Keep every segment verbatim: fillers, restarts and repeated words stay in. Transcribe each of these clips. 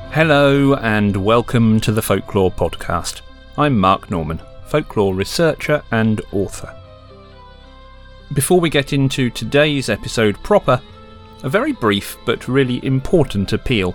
Hello and welcome to the Folklore Podcast. I'm Mark Norman, folklore researcher and author. Before we get into today's episode proper, a very brief but really important appeal.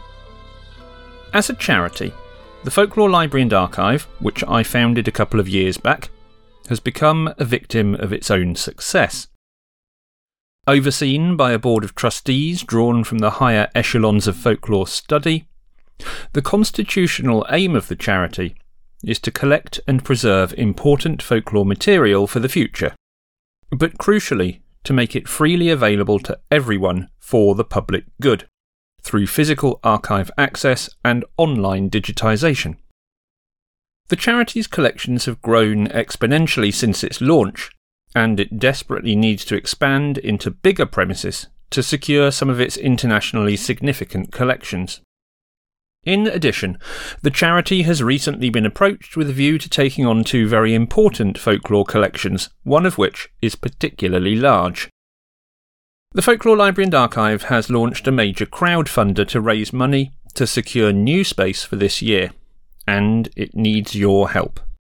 As a charity, the Folklore Library and Archive, which I founded a couple of years back, has become a victim of its own success. Overseen by a board of trustees drawn from the higher echelons of folklore study, the constitutional aim of the charity is to collect and preserve important folklore material for the future, but crucially to make it freely available to everyone for the public good, through physical archive access and online digitisation. The charity's collections have grown exponentially since its launch, and it desperately needs to expand into bigger premises to secure some of its internationally significant collections. In addition, the charity has recently been approached with a view to taking on two very important folklore collections, one of which is particularly large. The Folklore Library and Archive has launched a major crowdfunder to raise money to secure new space for this year, and it needs your help.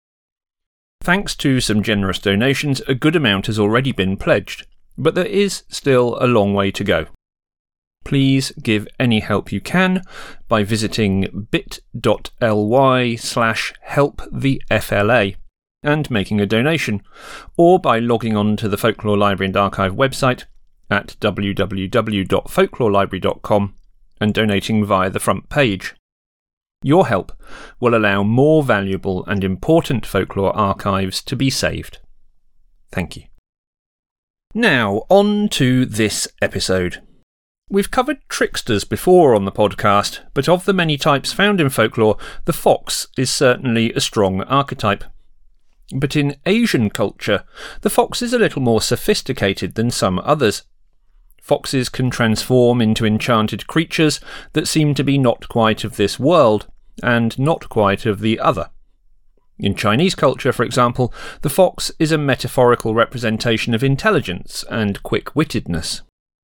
Thanks to some generous donations, a good amount has already been pledged, but there is still a long way to go. Please give any help you can by visiting bit.ly slash help the FLA and making a donation, or by logging on to the Folklore Library and Archive website at w w w dot folklore library dot com and donating via the front page. Your help will allow more valuable and important folklore archives to be saved. Thank you. Now, on to this episode. We've covered tricksters before on the podcast, but of the many types found in folklore, the fox is certainly a strong archetype. But in Asian culture, the fox is a little more sophisticated than some others. Foxes can transform into enchanted creatures that seem to be not quite of this world, and not quite of the other. In Chinese culture, for example, the fox is a metaphorical representation of intelligence and quick-wittedness.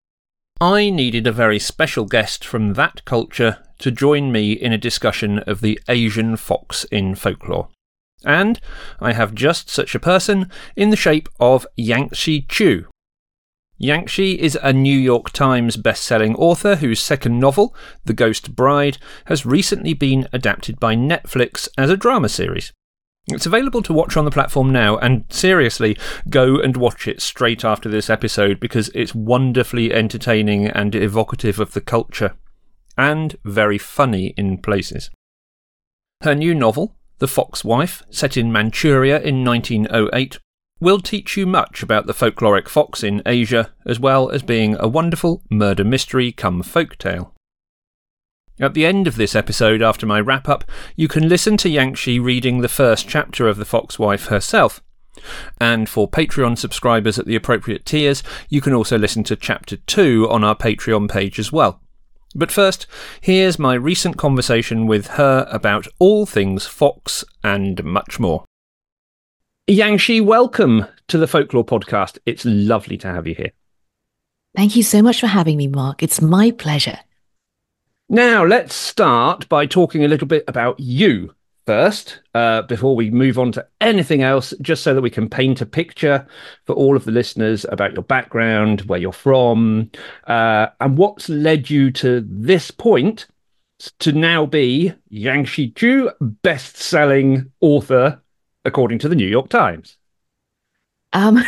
I needed a very special guest from that culture to join me in a discussion of the Asian fox in folklore. And I have just such a person in the shape of Yangshi Chu. Yangshi is a New York Times best-selling author whose second novel, The Ghost Bride, has recently been adapted by Netflix as a drama series. It's available to watch on the platform now, and seriously, go and watch it straight after this episode because it's wonderfully entertaining and evocative of the culture, and very funny in places. Her new novel, The Fox Wife, set in Manchuria in nineteen oh eight, will teach you much about the folkloric fox in Asia, as well as being a wonderful murder mystery come folktale. At the end of this episode, after my wrap-up, you can listen to Yangshi reading the first chapter of The Fox Wife herself. And for Patreon subscribers at the appropriate tiers, you can also listen to chapter two on our Patreon page as well. But first, here's my recent conversation with her about all things fox and much more. Yangshi, welcome to the Folklore Podcast. It's lovely to have you here. Thank you so much for having me, Mark. It's my pleasure. Now, let's start by talking a little bit about you first, uh, before we move on to anything else, just so that we can paint a picture for all of the listeners about your background, where you're from, uh, and what's led you to this point to now be Yangshi Chu, best-selling author, according to the New York Times. Um,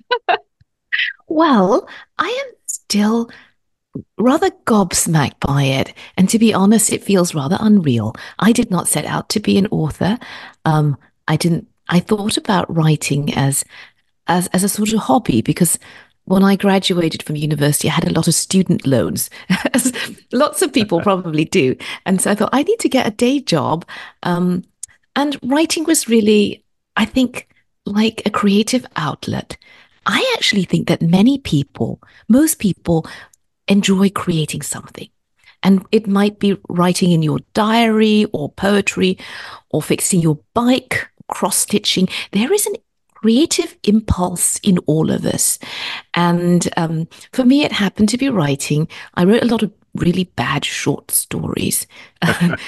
well, I am still rather gobsmacked by it. And to be honest, it feels rather unreal. I did not set out to be an author. Um, I didn't, I thought about writing as, as, as a sort of hobby because when I graduated from university, I had a lot of student loans, as lots of people probably do. And so I thought I need to get a day job. Um, and writing was really, I think, like a creative outlet. I actually think that many people, most people, enjoy creating something. And it might be writing in your diary or poetry or fixing your bike, cross-stitching. There is an creative impulse in all of us. And um, for me, it happened to be writing. I wrote a lot of really bad short stories, uh,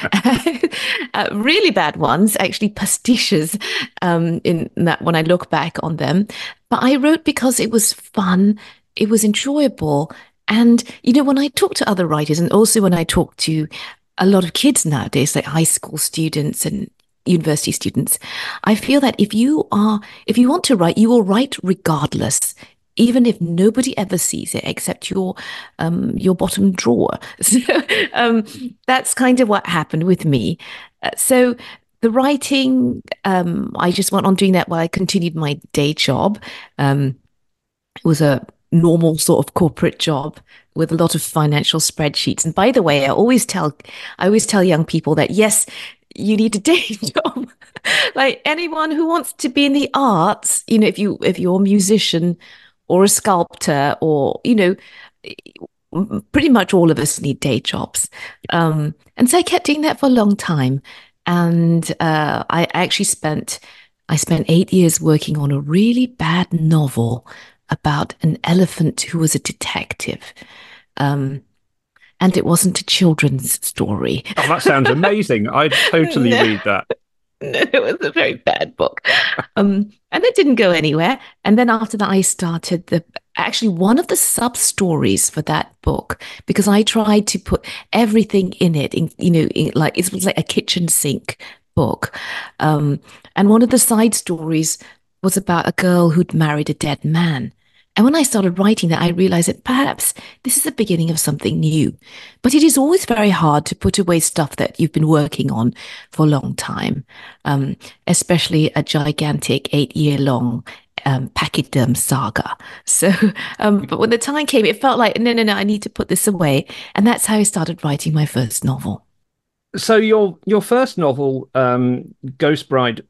really bad ones, actually pastiches um, in that when I look back on them. But I wrote because it was fun, it was enjoyable. And, you know, when I talk to other writers and also when I talk to a lot of kids nowadays, like high school students and university students, I feel that if you are, if you want to write, you will write regardless, even if nobody ever sees it except your um, your bottom drawer. So um, that's kind of what happened with me. Uh, so the writing, um, I just went on doing that while I continued my day job. Um, it was a normal sort of corporate job with a lot of financial spreadsheets. And by the way, I always tell, I always tell young people that yes, you need a day job. Like anyone who wants to be in the arts, you know, if you if you're a musician or a sculptor, or you know, pretty much all of us need day jobs. Um, and so I kept doing that for a long time. And uh, I actually spent I spent eight years working on a really bad novel about an elephant who was a detective. Um, and it wasn't a children's story. Oh, that sounds amazing. I'd totally No. read that. No, it was a very bad book. Um, and it didn't go anywhere. And then after that, I started the actually one of the sub stories for that book, because I tried to put everything in it, in, you know, in, like it was like a kitchen sink book. Um, and one of the side stories was about a girl who'd married a dead man. And when I started writing that, I realized that perhaps this is the beginning of something new. But it is always very hard to put away stuff that you've been working on for a long time, um, especially a gigantic eight-year-long um, pachyderm saga. So, um, but when the time came, it felt like, no, no, no, I need to put this away. And that's how I started writing my first novel. So your your first novel, um, Ghost Bride,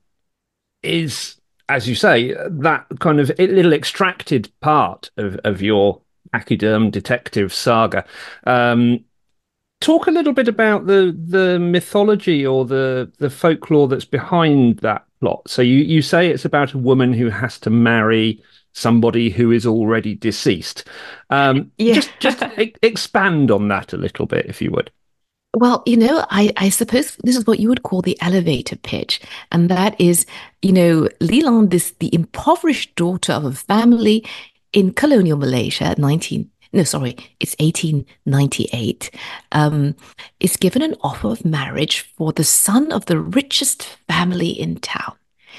is, as you say, that kind of little extracted part of, of your pachyderm detective saga. Um, talk a little bit about the the mythology or the the folklore that's behind that plot. So you, you say it's about a woman who has to marry somebody who is already deceased. Um, Yeah. Just just e- expand on that a little bit, if you would. Well, you know, I, I suppose this is what you would call the elevator pitch. And that is, you know, Leland is the impoverished daughter of a family in colonial Malaysia, nineteen, no, sorry, it's eighteen ninety-eight, um, is given an offer of marriage for the son of the richest family in town.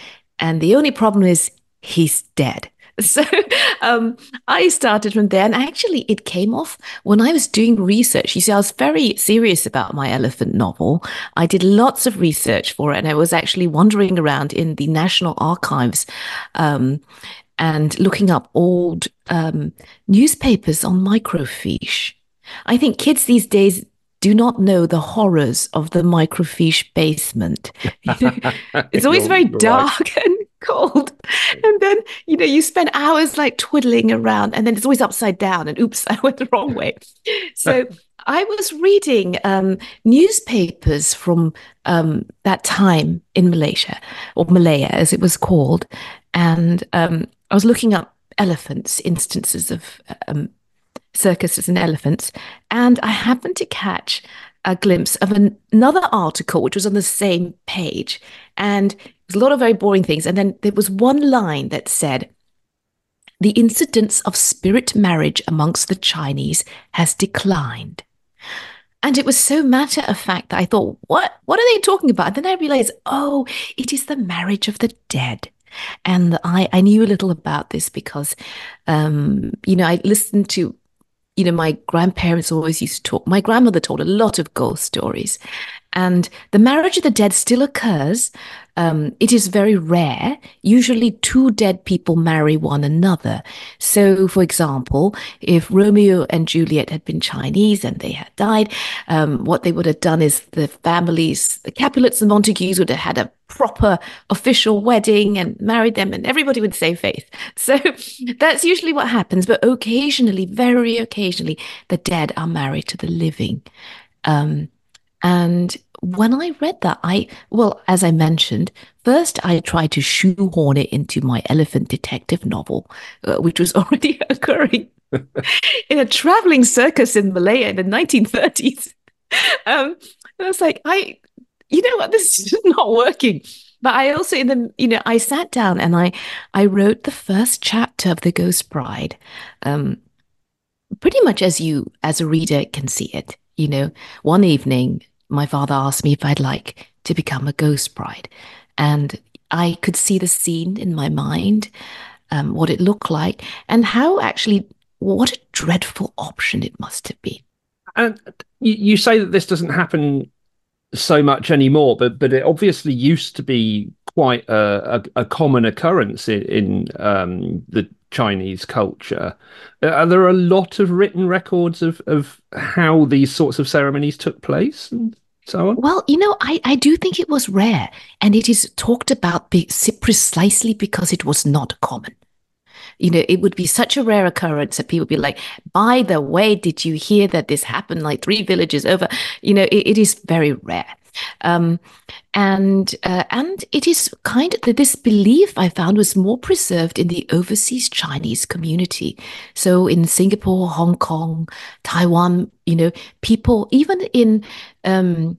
And the only problem is he's dead. So um, I started from there. And actually, it came off when I was doing research. You see, I was very serious about my elephant novel. I did lots of research for it. And I was actually wandering around in the National Archives um, and looking up old um, newspapers on microfiche. I think kids these days do not know the horrors of the microfiche basement. It's always You're, very you're dark right. and cold. And then, you know, you spend hours like twiddling around and then it's always upside down and oops, I went the wrong way. So I was reading um, newspapers from um, that time in Malaysia, or Malaya as it was called. And um, I was looking up elephants, instances of um, circuses and elephants. And I happened to catch a glimpse of an, another article, which was on the same page. And it was a lot of very boring things. And then there was one line that said, the incidence of spirit marriage amongst the Chinese has declined. And it was so matter of fact that I thought, what, what are they talking about? And then I realized, oh, it is the marriage of the dead. And I, I knew a little about this because, um, you know, I listened to, you know, my grandparents always used to talk. My grandmother told a lot of ghost stories. And the marriage of the dead still occurs. Um, it is very rare. Usually two dead people marry one another. So, for example, if Romeo and Juliet had been Chinese and they had died, um, what they would have done is the families, the Capulets and Montagues would have had a proper official wedding and married them and everybody would save face. So that's usually what happens. But occasionally, very occasionally, the dead are married to the living. Um, And when I read that, I, well, as I mentioned, first I tried to shoehorn it into my elephant detective novel, uh, which was already occurring in a traveling circus in Malaya in the nineteen thirties. Um, and I was like, I, you know what, this is just not working. But I also, in the, you know, I sat down and I, I wrote the first chapter of The Ghost Bride, um, pretty much as you, as a reader, can see it. You know, one evening, my father asked me if I'd like to become a ghost bride, and I could see the scene in my mind, um, what it looked like, and how actually, what a dreadful option it must have been. And you, you say that this doesn't happen so much anymore, but but it obviously used to be quite a, a, a common occurrence in, in um, the Chinese culture. Are there a lot of written records of, of how these sorts of ceremonies took place and so on? Well, you know, I, I do think it was rare, and it is talked about be, precisely because it was not common. You know, it would be such a rare occurrence that people would be like, by the way, did you hear that this happened like three villages over? You know, it, it is very rare. Um, and uh, and it is kind of this belief I found was more preserved in the overseas Chinese community. So in Singapore, Hong Kong, Taiwan, you know, people even in um,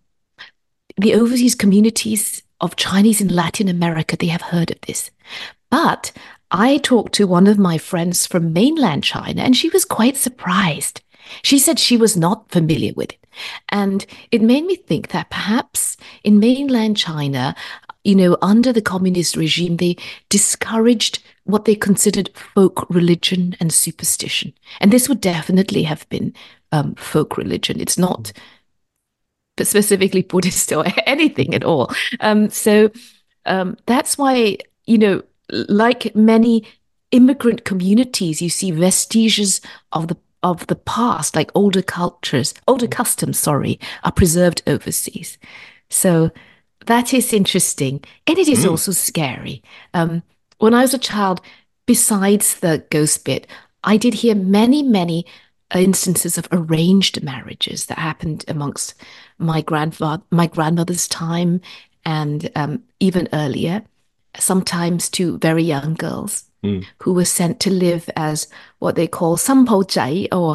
the overseas communities of Chinese in Latin America, they have heard of this. But I talked to one of my friends from mainland China, and she was quite surprised. She said she was not familiar with it. And it made me think that perhaps in mainland China, you know, under the communist regime, they discouraged what they considered folk religion and superstition. And this would definitely have been um, folk religion. It's not specifically Buddhist or anything at all. Um, so um, that's why, you know, like many immigrant communities, you see vestiges of the of the past, like older cultures, older customs, sorry, are preserved overseas. So that is interesting. And it is Mm. also scary. Um, when I was a child, besides the ghost bit, I did hear many, many instances of arranged marriages that happened amongst my grandfather, my grandmother's time, and um, even earlier, sometimes to very young girls Mm. who were sent to live as what they call sampo zai, or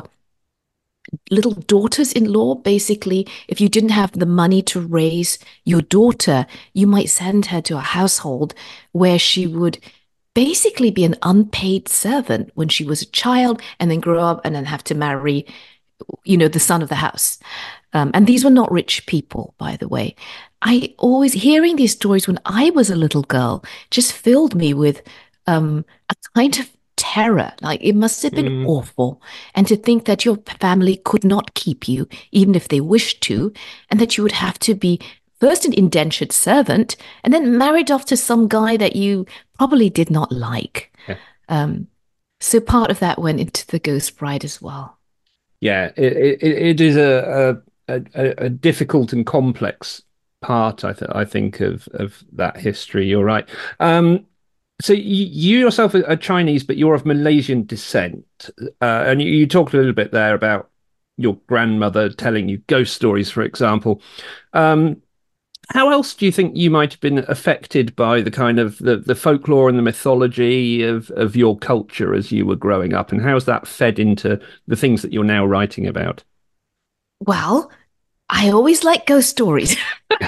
little daughters-in-law. Basically, if you didn't have the money to raise your daughter, you might send her to a household where she would basically be an unpaid servant when she was a child, and then grow up and then have to marry, you know, the son of the house. Um, and these were not rich people, by the way. I always, hearing these stories when I was a little girl just filled me with um, a kind of terror. Like, it must have been Mm. awful. And to think that your family could not keep you, even if they wished to, and that you would have to be first an indentured servant and then married off to some guy that you probably did not like. Yeah. Um, so part of that went into The Ghost Bride as well. Yeah, it, it, it is a, a, a, a difficult and complex part, I, th I think, of, of that history. You're right. Um, so you, you yourself are Chinese, but you're of Malaysian descent. Uh, and you, you talked a little bit there about your grandmother telling you ghost stories, for example. Um, how else do you think you might have been affected by the kind of the, the folklore and the mythology of, of your culture as you were growing up? And how's that fed into the things that you're now writing about? Well, I always like ghost stories.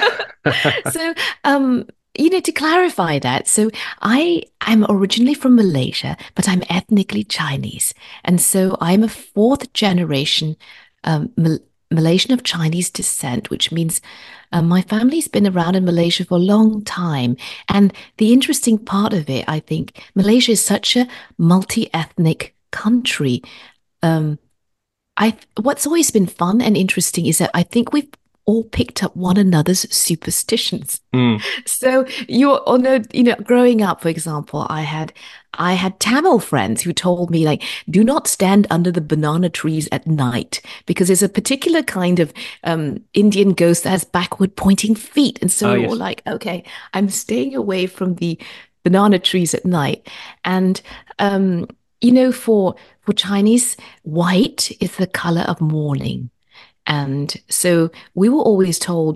So, um, you know, to clarify that, so I am originally from Malaysia, but I'm ethnically Chinese. And so I'm a fourth generation um, Mal Malaysian of Chinese descent, which means uh, my family's been around in Malaysia for a long time. And the interesting part of it, I think, Malaysia is such a multi-ethnic country. Um, I what's always been fun and interesting is that I think we've all picked up one another's superstitions. Mm. So you all know, you know, growing up, for example, I had I had Tamil friends who told me, like, do not stand under the banana trees at night because there's a particular kind of um, Indian ghost that has backward pointing feet. And so Oh, we're all yes. like, okay, I'm staying away from the banana trees at night. And um, you know, for for Chinese, white is the color of mourning. And so we were always told,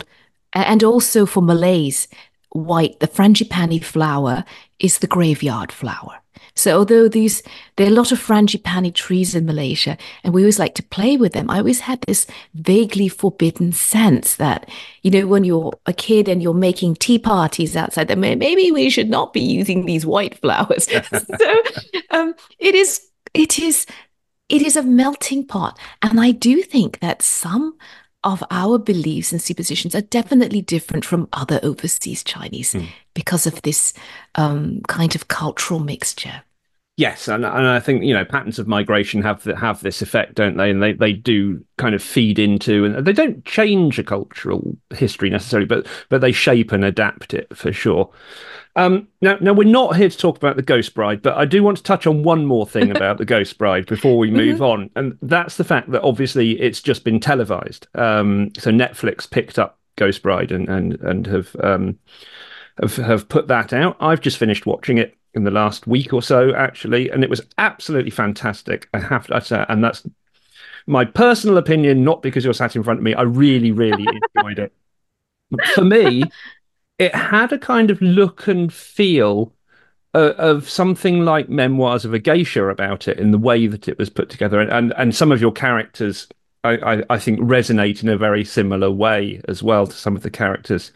And also for Malays, white, the frangipani flower is the graveyard flower. So although these there are a lot of frangipani trees in Malaysia, and we always like to play with them, I always had this vaguely forbidden sense that, you know, when you're a kid and you're making tea parties outside, then maybe we should not be using these white flowers. so um, it is it is it is a melting pot, and I do think that some of our beliefs and superstitions are definitely different from other overseas Chinese mm. because of this um, kind of cultural mixture. Yes, and, and I think, you know, patterns of migration have have this effect, don't they? And they, they do kind of feed into, and they don't change a cultural history necessarily, but but they shape and adapt it for sure. Um, now, now we're not here to talk about the Ghost Bride, but I do want to touch on one more thing about the Ghost Bride before we move mm-hmm. on, and that's the fact that obviously it's just been televised. Um, so Netflix picked up Ghost Bride and and and have um have have put that out. I've just finished watching it in the last week or so, actually, and it was absolutely fantastic. I have to say, and that's my personal opinion, not because you're sat in front of me. I really, really enjoyed it. For me, it had a kind of look and feel uh, of something like Memoirs of a Geisha about it in the way that it was put together. And and, and some of your characters, I, I, I think, resonate in a very similar way as well to some of the characters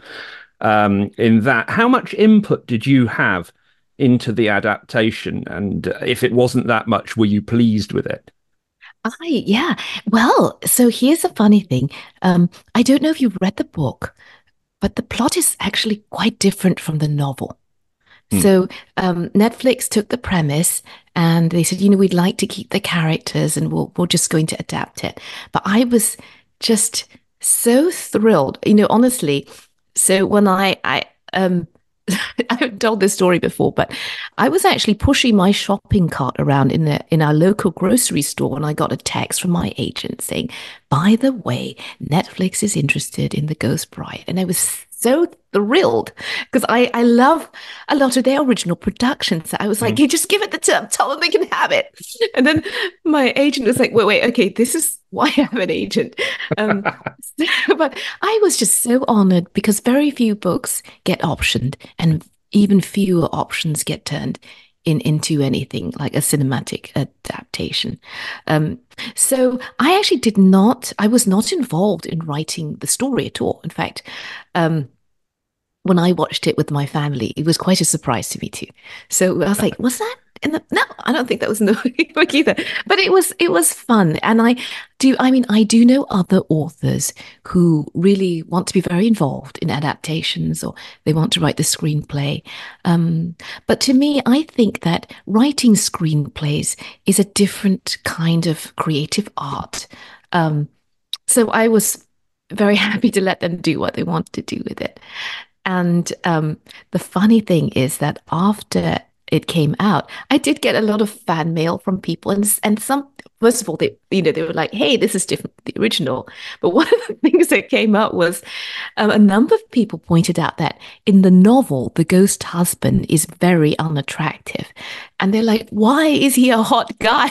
um, in that. How much input did you have into the adaptation? And if it wasn't that much, were you pleased with it? I, yeah. Well, so here's a funny thing. Um, I don't know if you've read the book, but the plot is actually quite different from the novel. Hmm. So um, Netflix took the premise and they said, you know, we'd like to keep the characters and we'll, we're just going to adapt it. But I was just so thrilled, you know, honestly. So when I, I, um, I've told this story before, but I was actually pushing my shopping cart around in the in our local grocery store, and I got a text from my agent saying, "By the way, Netflix is interested in The Ghost Bride," and I was so thrilled because I I love a lot of their original productions. So I was like, mm. "You just give it the term, tell them they can have it." And then my agent was like, "Wait, wait, okay, this is why I have an agent." Um, so, but I was just so honored because very few books get optioned, and even fewer options get turned in into anything like a cinematic adaptation. Um, so I actually did not, I was not involved in writing the story at all. In fact, um, when I watched it with my family, it was quite a surprise to me too. So I was like, was that in the, no, I don't think that was in the book either, but it was, it was fun. And I do, I mean, I do know other authors who really want to be very involved in adaptations or they want to write the screenplay. Um, but to me, I think that writing screenplays is a different kind of creative art. Um, so I was very happy to let them do what they wanted to do with it. And um, the funny thing is that after it came out, I did get a lot of fan mail from people, and and some, first of all, they you know they were like, "Hey, this is different from the original." But one of the things that came up was um, a number of people pointed out that in the novel, the ghost husband is very unattractive, and they're like, "Why is he a hot guy?"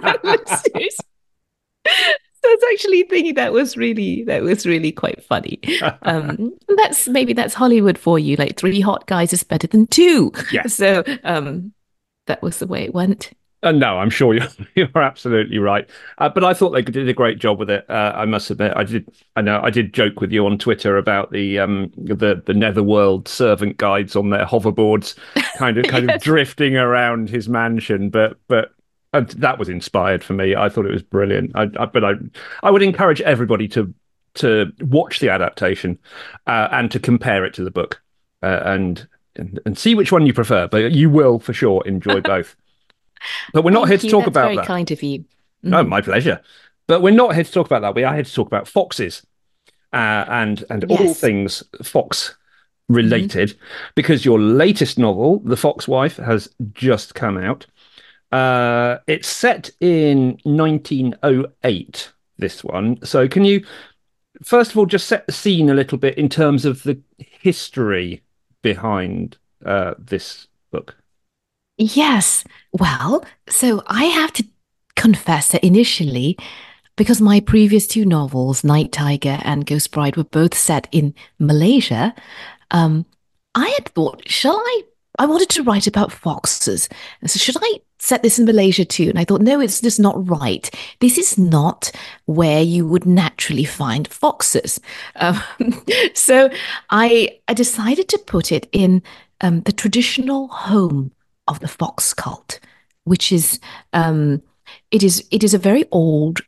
So I was actually thinking that was really that was really quite funny. Um, that's maybe that's Hollywood for you. Like three hot guys is better than two. Yeah. So um, that was the way it went. Uh, no, I'm sure you're you're absolutely right. Uh, but I thought they did a great job with it. Uh, I must admit, I did. I know I did joke with you on Twitter about the um the the Netherworld servant guides on their hoverboards, kind of kind yes. of drifting around his mansion. But but. And that was inspired for me. I thought it was brilliant. I, I, but I, I would encourage everybody to to watch the adaptation uh, and to compare it to the book uh, and, and and see which one you prefer. But you will for sure enjoy both. But we're not Thank here to you. talk That's about very that. Kind of you. Mm. No, my pleasure. But we're not here to talk about that. We are here to talk about foxes uh, and and yes. all things fox related, mm-hmm. because your latest novel, The Fox Wife, has just come out. Uh, it's set in nineteen oh eight, this one. So can you, first of all, just set the scene a little bit in terms of the history behind uh, this book? Yes. Well, so I have to confess that initially because my previous two novels, Night Tiger and Ghost Bride, were both set in Malaysia, um, I had thought, shall I? I wanted to write about foxes. And so, should I set this in Malaysia too? And I thought, no, it's just not right. This is not where you would naturally find foxes. Um, so, I, I decided to put it in um, the traditional home of the fox cult, which is um, it is it is a very old,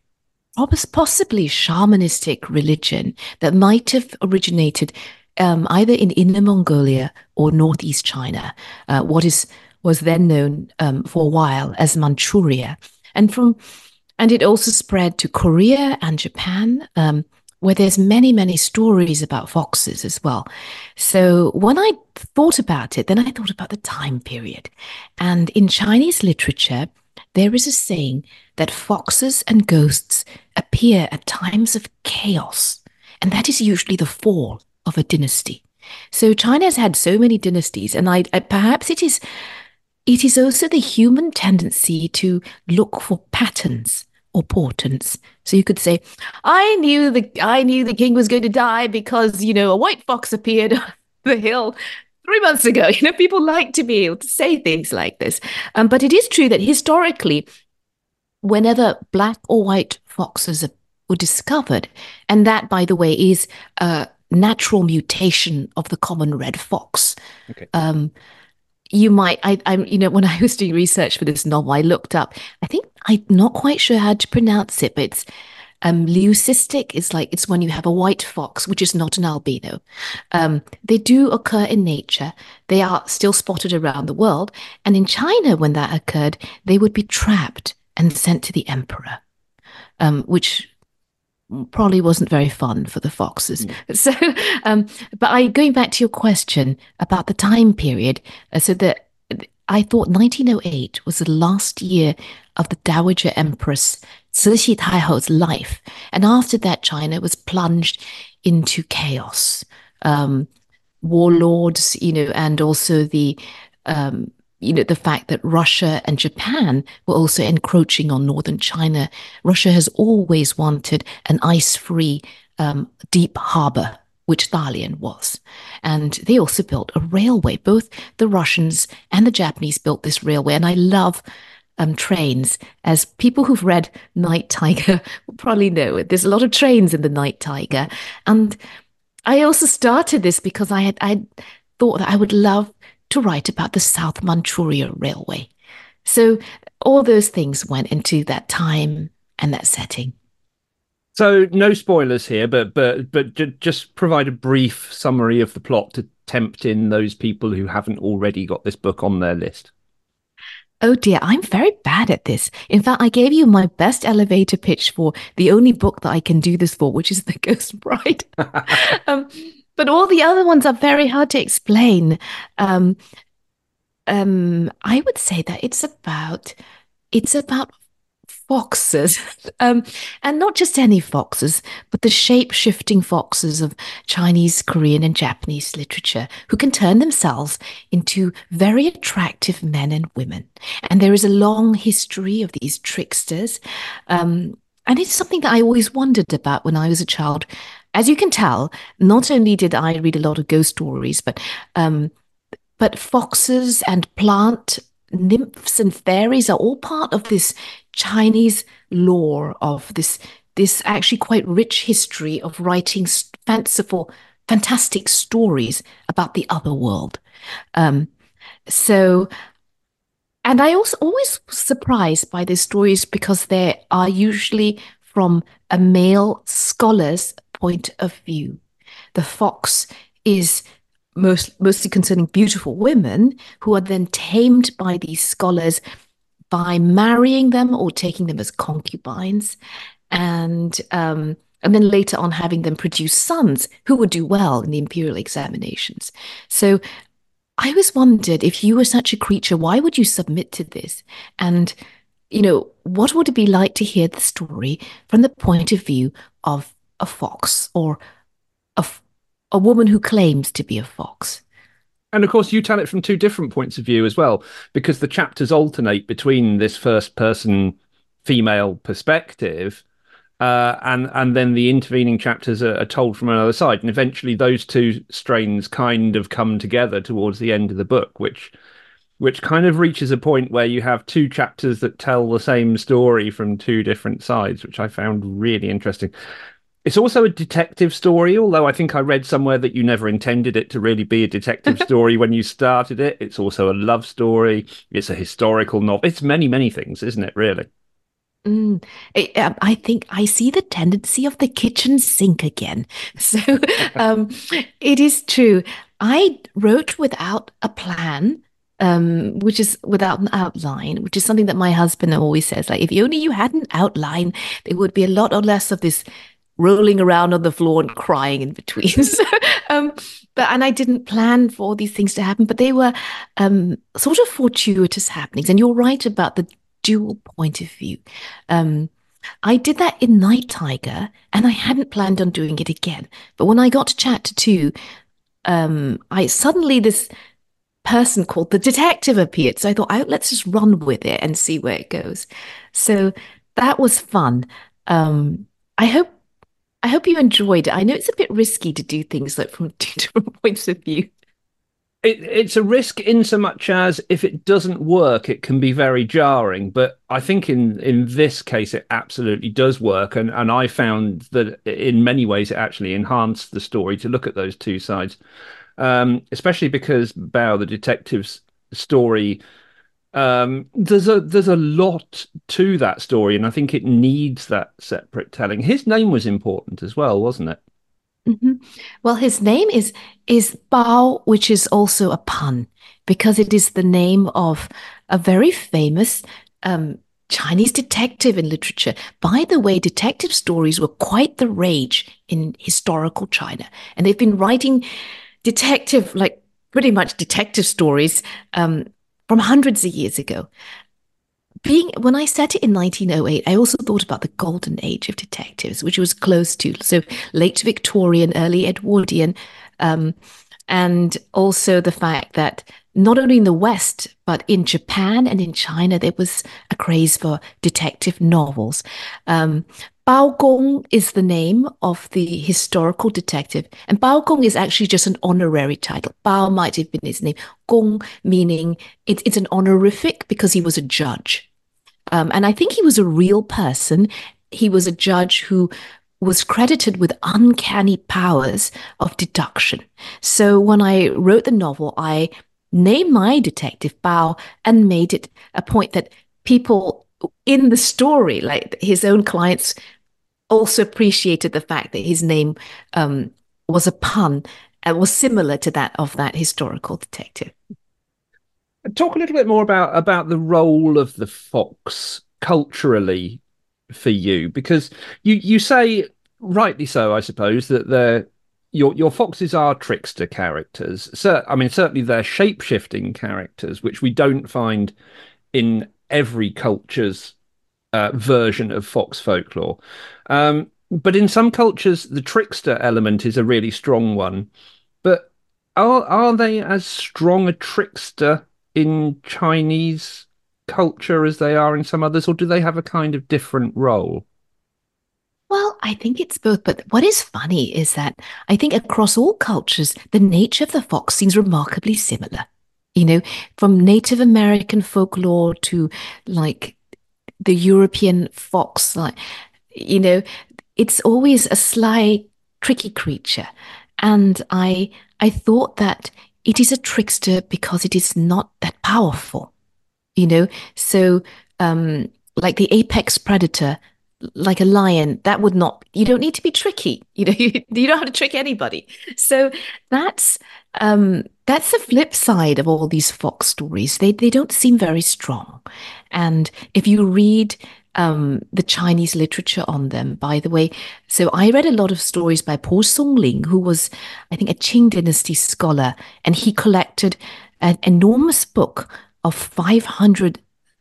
possibly shamanistic religion that might have originated um, either in Inner Mongolia or northeast China, uh, what is was then known um, for a while as Manchuria, and from and it also spread to Korea and Japan, um, where there's many many stories about foxes as well. So when I thought about it, then I thought about the time period, and in Chinese literature, there is a saying that foxes and ghosts appear at times of chaos, and that is usually the fall of a dynasty. So China has had so many dynasties, and I, I perhaps it is it is also the human tendency to look for patterns or portents. So you could say, I knew the I knew the king was going to die because, you know, a white fox appeared on the hill three months ago. You know, people like to be able to say things like this. Um, but it is true that historically, whenever black or white foxes were discovered, and that, by the way, is a natural mutation of the common red fox. Okay. Um, you might, I, I'm, you know, when I was doing research for this novel, I looked up, I think I'm not quite sure how to pronounce it, but it's um, leucistic. It's like, it's when you have a white fox, which is not an albino. Um, they do occur in nature. They are still spotted around the world. And in China, when that occurred, they would be trapped and sent to the emperor, um, which probably wasn't very fun for the foxes. Mm. So, um, but I going back to your question about the time period, uh, so that I thought nineteen oh eight was the last year of the Dowager Empress Cixi Taiho's life, and after that, China was plunged into chaos. Um, warlords, you know, and also the um, you know, the fact that Russia and Japan were also encroaching on northern China. Russia has always wanted an ice-free um, deep harbor, which Dalian was. And they also built a railway. Both the Russians and the Japanese built this railway. And I love um, trains. As people who've read Night Tiger will probably know, there's a lot of trains in the Night Tiger. And I also started this because I had I thought that I would love to write about the South Manchuria Railway. So all those things went into that time and that setting. So no spoilers here, but but but j- just provide a brief summary of the plot to tempt in those people who haven't already got this book on their list. Oh dear, I'm very bad at this. In fact, I gave you my best elevator pitch for the only book that I can do this for, which is The Ghost Bride. um, But all the other ones are very hard to explain. Um, um, I would say that it's about it's about foxes, um, and not just any foxes, but the shape-shifting foxes of Chinese, Korean, and Japanese literature, who can turn themselves into very attractive men and women. And there is a long history of these tricksters, um, and it's something that I always wondered about when I was a child. As you can tell, not only did I read a lot of ghost stories, but um, but foxes and plant nymphs and fairies are all part of this Chinese lore of this this actually quite rich history of writing fanciful, fantastic stories about the other world. Um, so, and I also always was surprised by these stories because they are usually from a male scholar's point of view. The fox is most, mostly concerning beautiful women who are then tamed by these scholars by marrying them or taking them as concubines, and um, and then later on having them produce sons who would do well in the imperial examinations. So I always wondered, if you were such a creature, why would you submit to this? And, you know, what would it be like to hear the story from the point of view of a fox, or a, a woman who claims to be a fox? And of course, you tell it from two different points of view as well, because the chapters alternate between this first person female perspective Uh, and and then the intervening chapters are, are told from another side, and eventually those two strains kind of come together towards the end of the book, which which kind of reaches a point where you have two chapters that tell the same story from two different sides, which I found really interesting. It's also a detective story, although I think I read somewhere that you never intended it to really be a detective story when you started it. It's also a love story. It's a historical novel. It's many, many things, isn't it, really? Mm, it, um, I think I see the tendency of the kitchen sink again. So um, it is true. I wrote without a plan, um, which is without an outline, which is something that my husband always says. Like, if only you had an outline, there would be a lot or less of this rolling around on the floor and crying in between. So, um, but and I didn't plan for all these things to happen, but they were um, sort of fortuitous happenings. And you're right about the dual point of view. Um, I did that in Night Tiger, and I hadn't planned on doing it again. But when I got to chapter two, um, I suddenly this person called the detective appeared. So I thought, oh, let's just run with it and see where it goes. So that was fun. Um, I hope I hope you enjoyed it. I know it's a bit risky to do things like from two different points of view. It, it's a risk in so much as if it doesn't work, it can be very jarring. But I think in, in this case, it absolutely does work. And, and I found that in many ways, it actually enhanced the story to look at those two sides, um, especially because Bao, the detective's story, um, there's a there's a lot to that story. And I think it needs that separate telling. His name was important as well, wasn't it? Mm-hmm. Well, his name is is Bao, which is also a pun because it is the name of a very famous um, Chinese detective in literature. By the way, detective stories were quite the rage in historical China, and they've been writing detective, like pretty much detective stories um, from hundreds of years ago. Being when I set it in nineteen oh eight, I also thought about the golden age of detectives, which was close to so late Victorian, early Edwardian, um, and also the fact that not only in the West but in Japan and in China there was a craze for detective novels. Um, Bao Gong is the name of the historical detective, and Bao Gong is actually just an honorary title. Bao might have been his name. Gong meaning it, it's an honorific because he was a judge. Um, and I think he was a real person. He was a judge who was credited with uncanny powers of deduction. So when I wrote the novel, I named my detective Bao and made it a point that people in the story, like his own clients, also appreciated the fact that his name um, was a pun and was similar to that of that historical detective. Talk a little bit more about about the role of the fox culturally for you, because you you say rightly so, I suppose, that they're your your foxes are trickster characters. So I mean, certainly they're shape shifting characters, which we don't find in every culture's uh, version of fox folklore. Um, but in some cultures, the trickster element is a really strong one. But are are they as strong a trickster in Chinese culture as they are in some others, or do they have a kind of different role? Well, I think it's both. But what is funny is that I think across all cultures, the nature of the fox seems remarkably similar. You know, from Native American folklore to like the European fox, like, you know, it's always a sly, tricky creature. And I I thought that it is a trickster because it is not that powerful, you know? So um like the apex predator, like a lion, that would not, you don't need to be tricky, you know, you, you don't know how to trick anybody. So that's um that's the flip side of all these fox stories. They they don't seem very strong. And if you read um, the Chinese literature on them, by the way. So I read a lot of stories by Po Songling, who was, I think, a Qing dynasty scholar, and he collected an enormous book of five hundred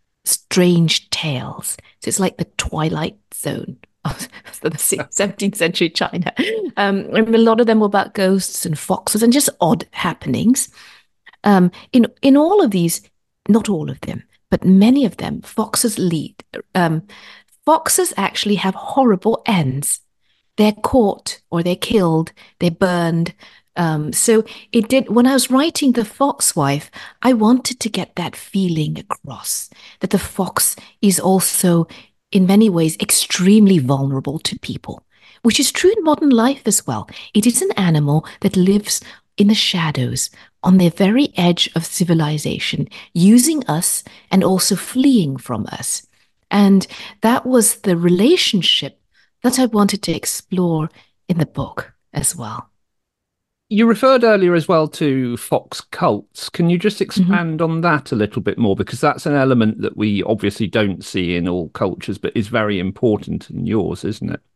strange tales. So it's like the Twilight Zone of the seventeenth century China. Um, and a lot of them were about ghosts and foxes and just odd happenings. Um, in in all of these, not all of them, but many of them, foxes lead. Um, foxes actually have horrible ends. They're caught or they're killed, they're burned. Um, so it did, when I was writing The Foxwife, I wanted to get that feeling across that the fox is also, in many ways, extremely vulnerable to people, which is true in modern life as well. It is an animal that lives in the shadows, on the very edge of civilization, using us and also fleeing from us. And that was the relationship that I wanted to explore in the book as well. You referred earlier as well to fox cults. Can you just expand Mm-hmm. on that a little bit more? Because that's an element that we obviously don't see in all cultures, but is very important in yours, isn't it?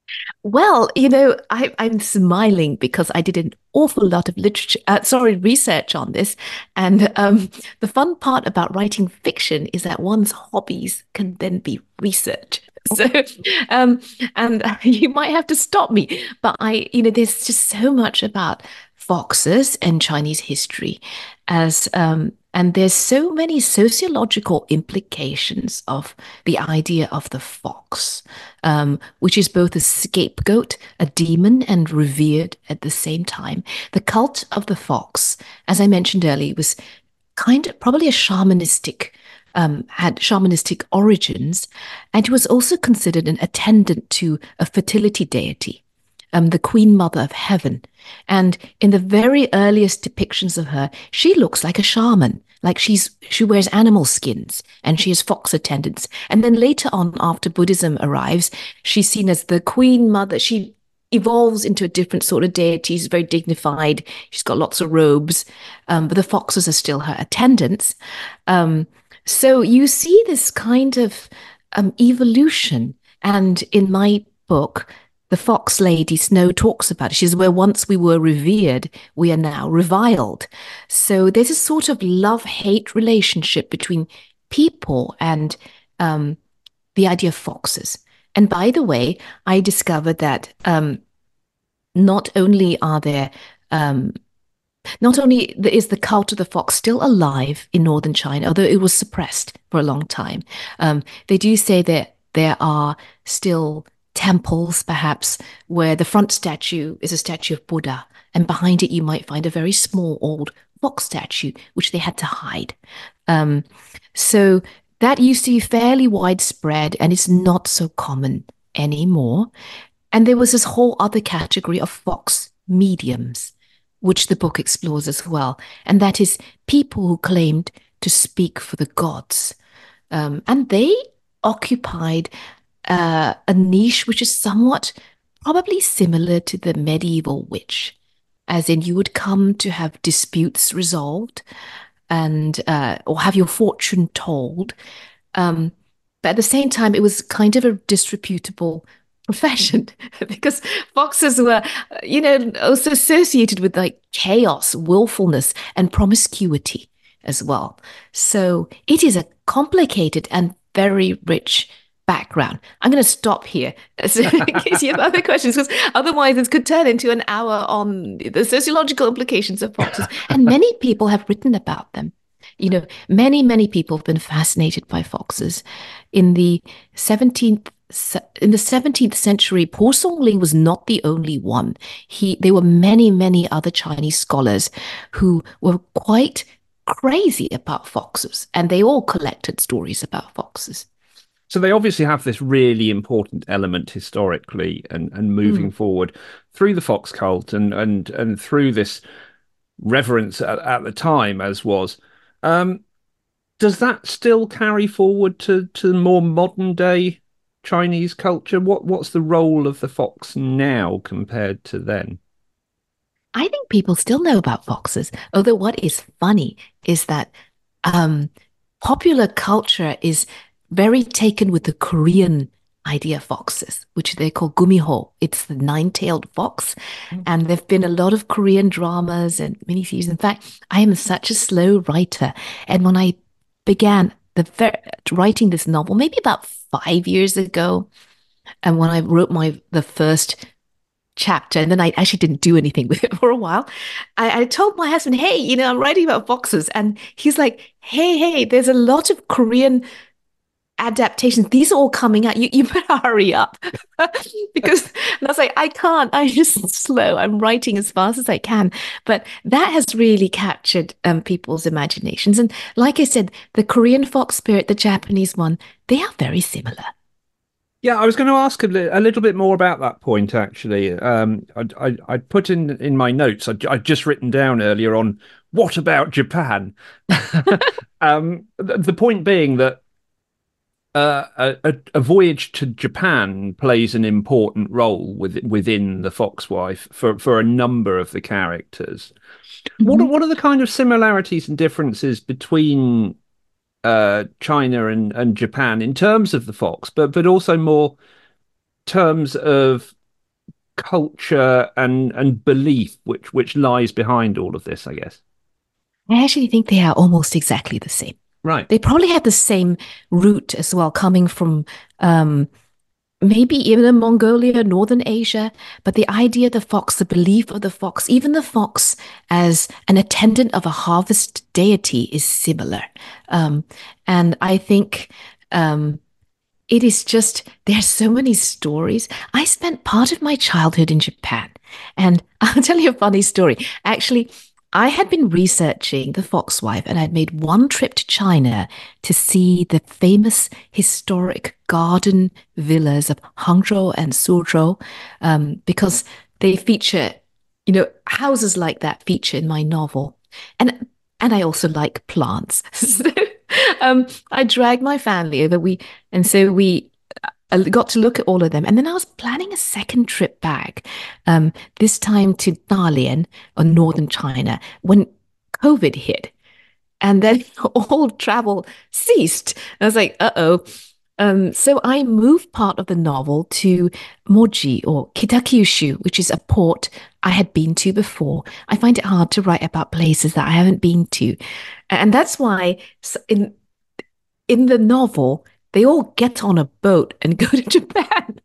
Well, you know, I, I'm smiling because I did an awful lot of literature, uh, sorry, research on this. And um, the fun part about writing fiction is that one's hobbies can then be research. So, um, and you might have to stop me, but I, you know, there's just so much about foxes and Chinese history as, um, and there's so many sociological implications of the idea of the fox, um, which is both a scapegoat, a demon, and revered at the same time. The cult of the fox, as I mentioned earlier, was kind of probably a shamanistic, um, had shamanistic origins, and it was also considered an attendant to a fertility deity, um, the Queen Mother of Heaven. And in the very earliest depictions of her, she looks like a shaman. Like she's she wears animal skins and she has fox attendants. And then later on, after Buddhism arrives, she's seen as the Queen Mother. She evolves into a different sort of deity. She's very dignified. She's got lots of robes, um, but the foxes are still her attendants. Um, so you see this kind of um, evolution. And in my book, the Fox Lady Snow talks about it. She says, where once we were revered, we are now reviled. So there's a sort of love-hate relationship between people and um, the idea of foxes. And by the way, I discovered that um, not only are there, um, not only is the cult of the fox still alive in northern China, although it was suppressed for a long time, um, they do say that there are still temples, perhaps, where the front statue is a statue of Buddha, and behind it you might find a very small old fox statue, which they had to hide. Um, so that used to be fairly widespread, and it's not so common anymore. And there was this whole other category of fox mediums, which the book explores as well, and that is people who claimed to speak for the gods. Um, and they occupied uh, a niche which is somewhat probably similar to the medieval witch, as in you would come to have disputes resolved and uh, or have your fortune told. Um, but at the same time, it was kind of a disreputable profession because foxes were, you know, also associated with like chaos, willfulness, and promiscuity as well. So it is a complicated and very rich background. I'm going to stop here in case you have other questions, because otherwise this could turn into an hour on the sociological implications of foxes. And many people have written about them. You know, many, many people have been fascinated by foxes. In the seventeenth in the seventeenth century, Po Song-ling was not the only one. He, there were many, many other Chinese scholars who were quite crazy about foxes, and they all collected stories about foxes. So they obviously have this really important element historically and, and moving mm. forward through the fox cult and and and through this reverence at, at the time as was. Um, does that still carry forward to, to more modern day Chinese culture? What what's the role of the fox now compared to then? I think people still know about foxes, although what is funny is that um, popular culture is very taken with the Korean idea of foxes, which they call gumiho. It's the nine-tailed fox. Mm. And there have been a lot of Korean dramas and miniseries. In fact, I am such a slow writer. And when I began the ver- writing this novel, maybe about five years ago, and when I wrote my the first chapter, and then I actually didn't do anything with it for a while, I, I told my husband, hey, you know, I'm writing about foxes. And he's like, hey, hey, there's a lot of Korean adaptations. These are all coming out. You you better hurry up because and I was like, I can't. I'm just slow. I'm writing as fast as I can. But that has really captured um, people's imaginations. And like I said, the Korean fox spirit, the Japanese one, they are very similar. Yeah, I was going to ask a, li- a little bit more about that point, actually. Um, I, I, I put in in my notes, I, I'd just written down earlier on, what about Japan? um, the, the point being that uh, a, a voyage to Japan plays an important role with, within the Foxwife for, for a number of the characters. What are, Mhm. what are the kind of similarities and differences between uh, China and, and Japan in terms of the fox, but but also more terms of culture and and belief, which which lies behind all of this, I guess. I actually think they are almost exactly the same. Right. They probably have the same root as well, coming from um, maybe even in Mongolia, Northern Asia. But the idea of the fox, the belief of the fox, even the fox as an attendant of a harvest deity is similar. Um, and I think um, it is just, there's so many stories. I spent part of my childhood in Japan. And I'll tell you a funny story. Actually, I had been researching the Foxwife and I'd made one trip to China to see the famous historic garden villas of Hangzhou and Suzhou um, because they feature, you know, houses like that feature in my novel. And and I also like plants. So um, I dragged my family over. We and so we uh, got to look at all of them. And then I was planning a second trip back, um, this time to Dalian or northern China when COVID hit. And then all travel ceased. I was like, uh oh. Um, so I moved part of the novel to Moji or Kitakyushu, which is a port I had been to before. I find it hard to write about places that I haven't been to. And that's why in in the novel, they all get on a boat and go to Japan.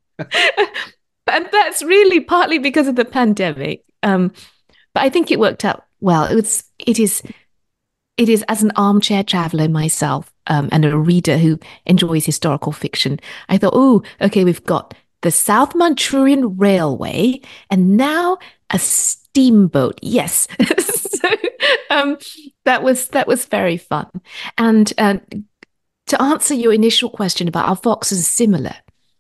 And that's really partly because of the pandemic. Um, but I think it worked out well. It was, it is, it is as an armchair traveler myself, um, and a reader who enjoys historical fiction. I thought, oh, okay, we've got the South Manchurian Railway, and now a steamboat. Yes, so um, that was that was very fun. And uh, to answer your initial question about our foxes similar,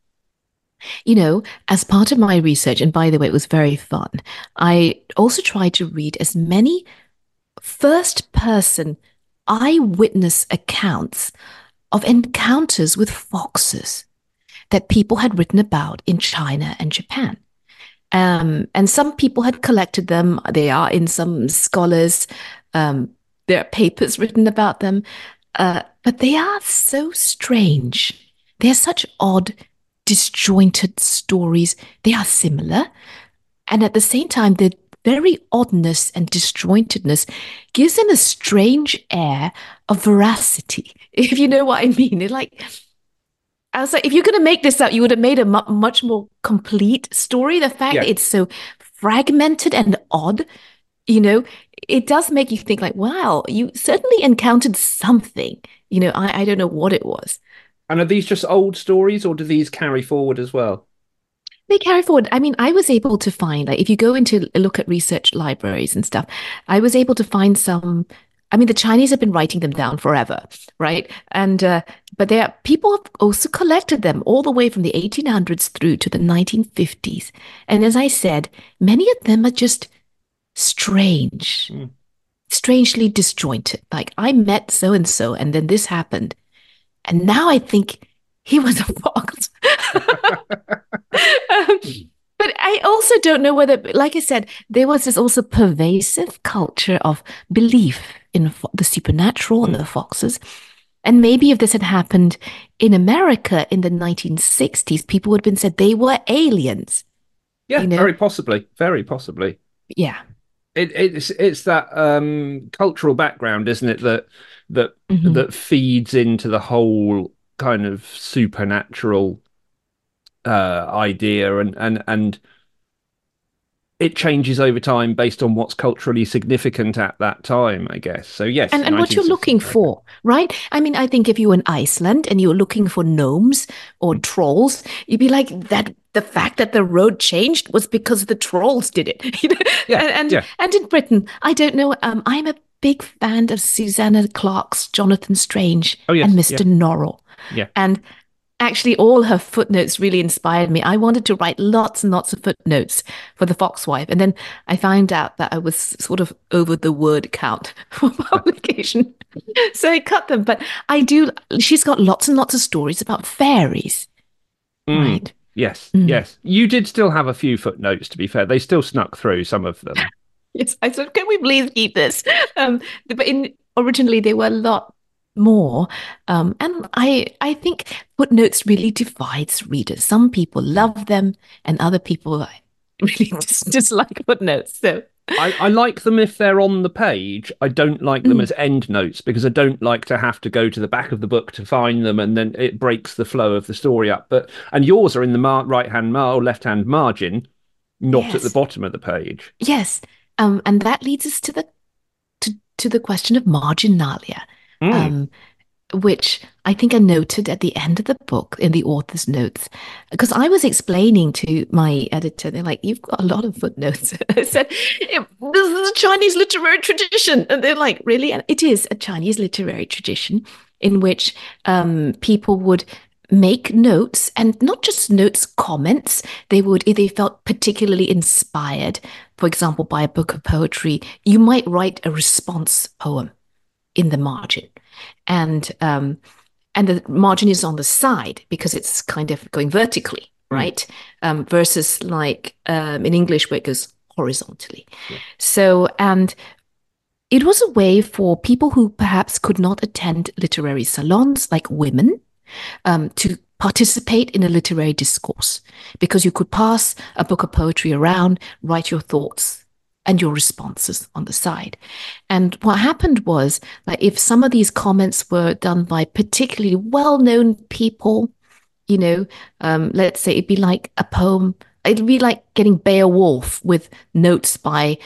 you know, as part of my research, and by the way, it was very fun, I also tried to read as many first person eyewitness accounts of encounters with foxes that people had written about in China and Japan. Um, and some people had collected them. They are in some scholars. Um, there are papers written about them. Uh, but they are so strange. They're such odd, disjointed stories. They are similar. And at the same time, the very oddness and disjointedness gives them a strange air of veracity, if you know what I mean. It like, I was like, if you're going to make this up, you would have made a mu- much more complete story. The fact Yeah. that it's so fragmented and odd, you know, it does make you think like, wow, you certainly encountered something. You know, I, I don't know what it was. And are these just old stories, or do these carry forward as well? They carry forward. I mean, I was able to find, like, if you go into look at research libraries and stuff, I was able to find some. I mean, the Chinese have been writing them down forever, right? And uh, but there are people have also collected them all the way from the eighteen hundreds through to the nineteen fifties. And as I said, many of them are just strange, Mm. strangely disjointed. Like I met so and so, and then this happened, and now I think he was a fox. um, but I also don't know whether, like I said, there was this also pervasive culture of belief in fo- the supernatural and Mm. the foxes. And maybe if this had happened in America in the nineteen sixties, people would have been said they were aliens, Yeah, you know? very possibly, very possibly. Yeah. It, it's it's that um, cultural background, isn't it, that that Hmm. that feeds into the whole kind of supernatural uh, idea, and and and it changes over time based on what's culturally significant at that time, I guess. So yes, and and what you're looking for, right? I mean, I think if you were in Iceland and you were looking for gnomes or trolls, you'd be like, that the fact that the road changed was because the trolls did it. You know? Yeah, and and, yeah. and in Britain, I don't know. Um, I'm a big fan of Susanna Clarke's Jonathan Strange Oh, yes, and Mister yeah. Norrell. Yeah. And actually, all her footnotes really inspired me. I wanted to write lots and lots of footnotes for The Foxwife. And then I found out that I was sort of over the word count for publication. So I cut them. But I do, she's got lots and lots of stories about fairies. Mm. Right. Yes, Mm. yes. You did still have a few footnotes, to be fair. They still snuck through, some of them. Yes, I said, can we please keep this? Um, but in, originally, they were a lot more. Um, and I I think footnotes really divides readers. Some people love them and other people really just dislike footnotes. So I, I like them if they're on the page. I don't like them mm. as endnotes because I don't like to have to go to the back of the book to find them, and then it breaks the flow of the story up. But and yours are in the mar- right-hand mar- or left-hand margin, not yes. at the bottom of the page. Yes. Um, and that leads us to the to, to the question of marginalia. Mm. Um, which I think I noted at the end of the book in the author's notes, because I was explaining to my editor, they're like, you've got a lot of footnotes. I said, this is a Chinese literary tradition. And they're like, really? And it is a Chinese literary tradition in which um, people would make notes, and not just notes, comments. They would, if they felt particularly inspired, for example, by a book of poetry, you might write a response poem in the margin. And um, and the margin is on the side because it's kind of going vertically, right? Mm. Um, versus like um, in English where it goes horizontally. Yeah. So, and it was a way for people who perhaps could not attend literary salons, like women, um, to participate in a literary discourse, because you could pass a book of poetry around, write your thoughts and your responses on the side. And what happened was, like, if some of these comments were done by particularly well-known people, you know, um, let's say it'd be like a poem, it'd be like getting Beowulf with notes by,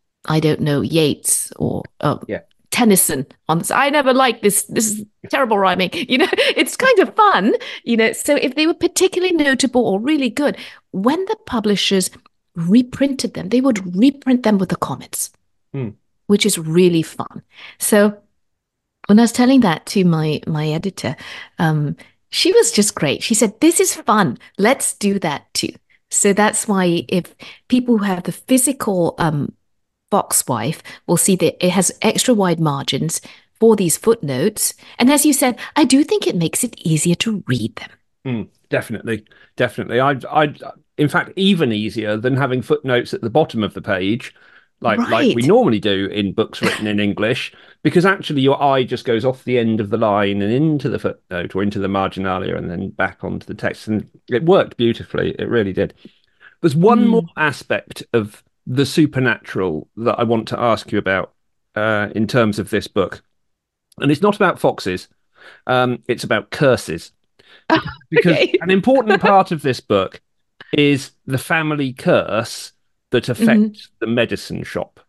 I don't know, Yeats or uh, yeah. Tennyson on this. I never liked this. This is terrible rhyming. You know, it's kind of fun, you know. So if they were particularly notable or really good, when the publishers reprinted them, they would reprint them with the comments, mm. which is really fun. So when I was telling that to my my editor, um, she was just great. She said, this is fun. Let's do that too. So that's why if people who have the physical um, Foxwife will see that it has extra wide margins for these footnotes. And as you said, I do think it makes it easier to read them. Mm, definitely. Definitely. I, I, in fact, even easier than having footnotes at the bottom of the page, like, right. like we normally do in books written in English, because actually your eye just goes off the end of the line and into the footnote or into the marginalia and then back onto the text. And it worked beautifully. It really did. There's one mm. more aspect of the supernatural that I want to ask you about uh, in terms of this book. And it's not about foxes. Um, it's about curses. Because, because okay. an important part of this book is the family curse that affects mm-hmm. the medicine shop.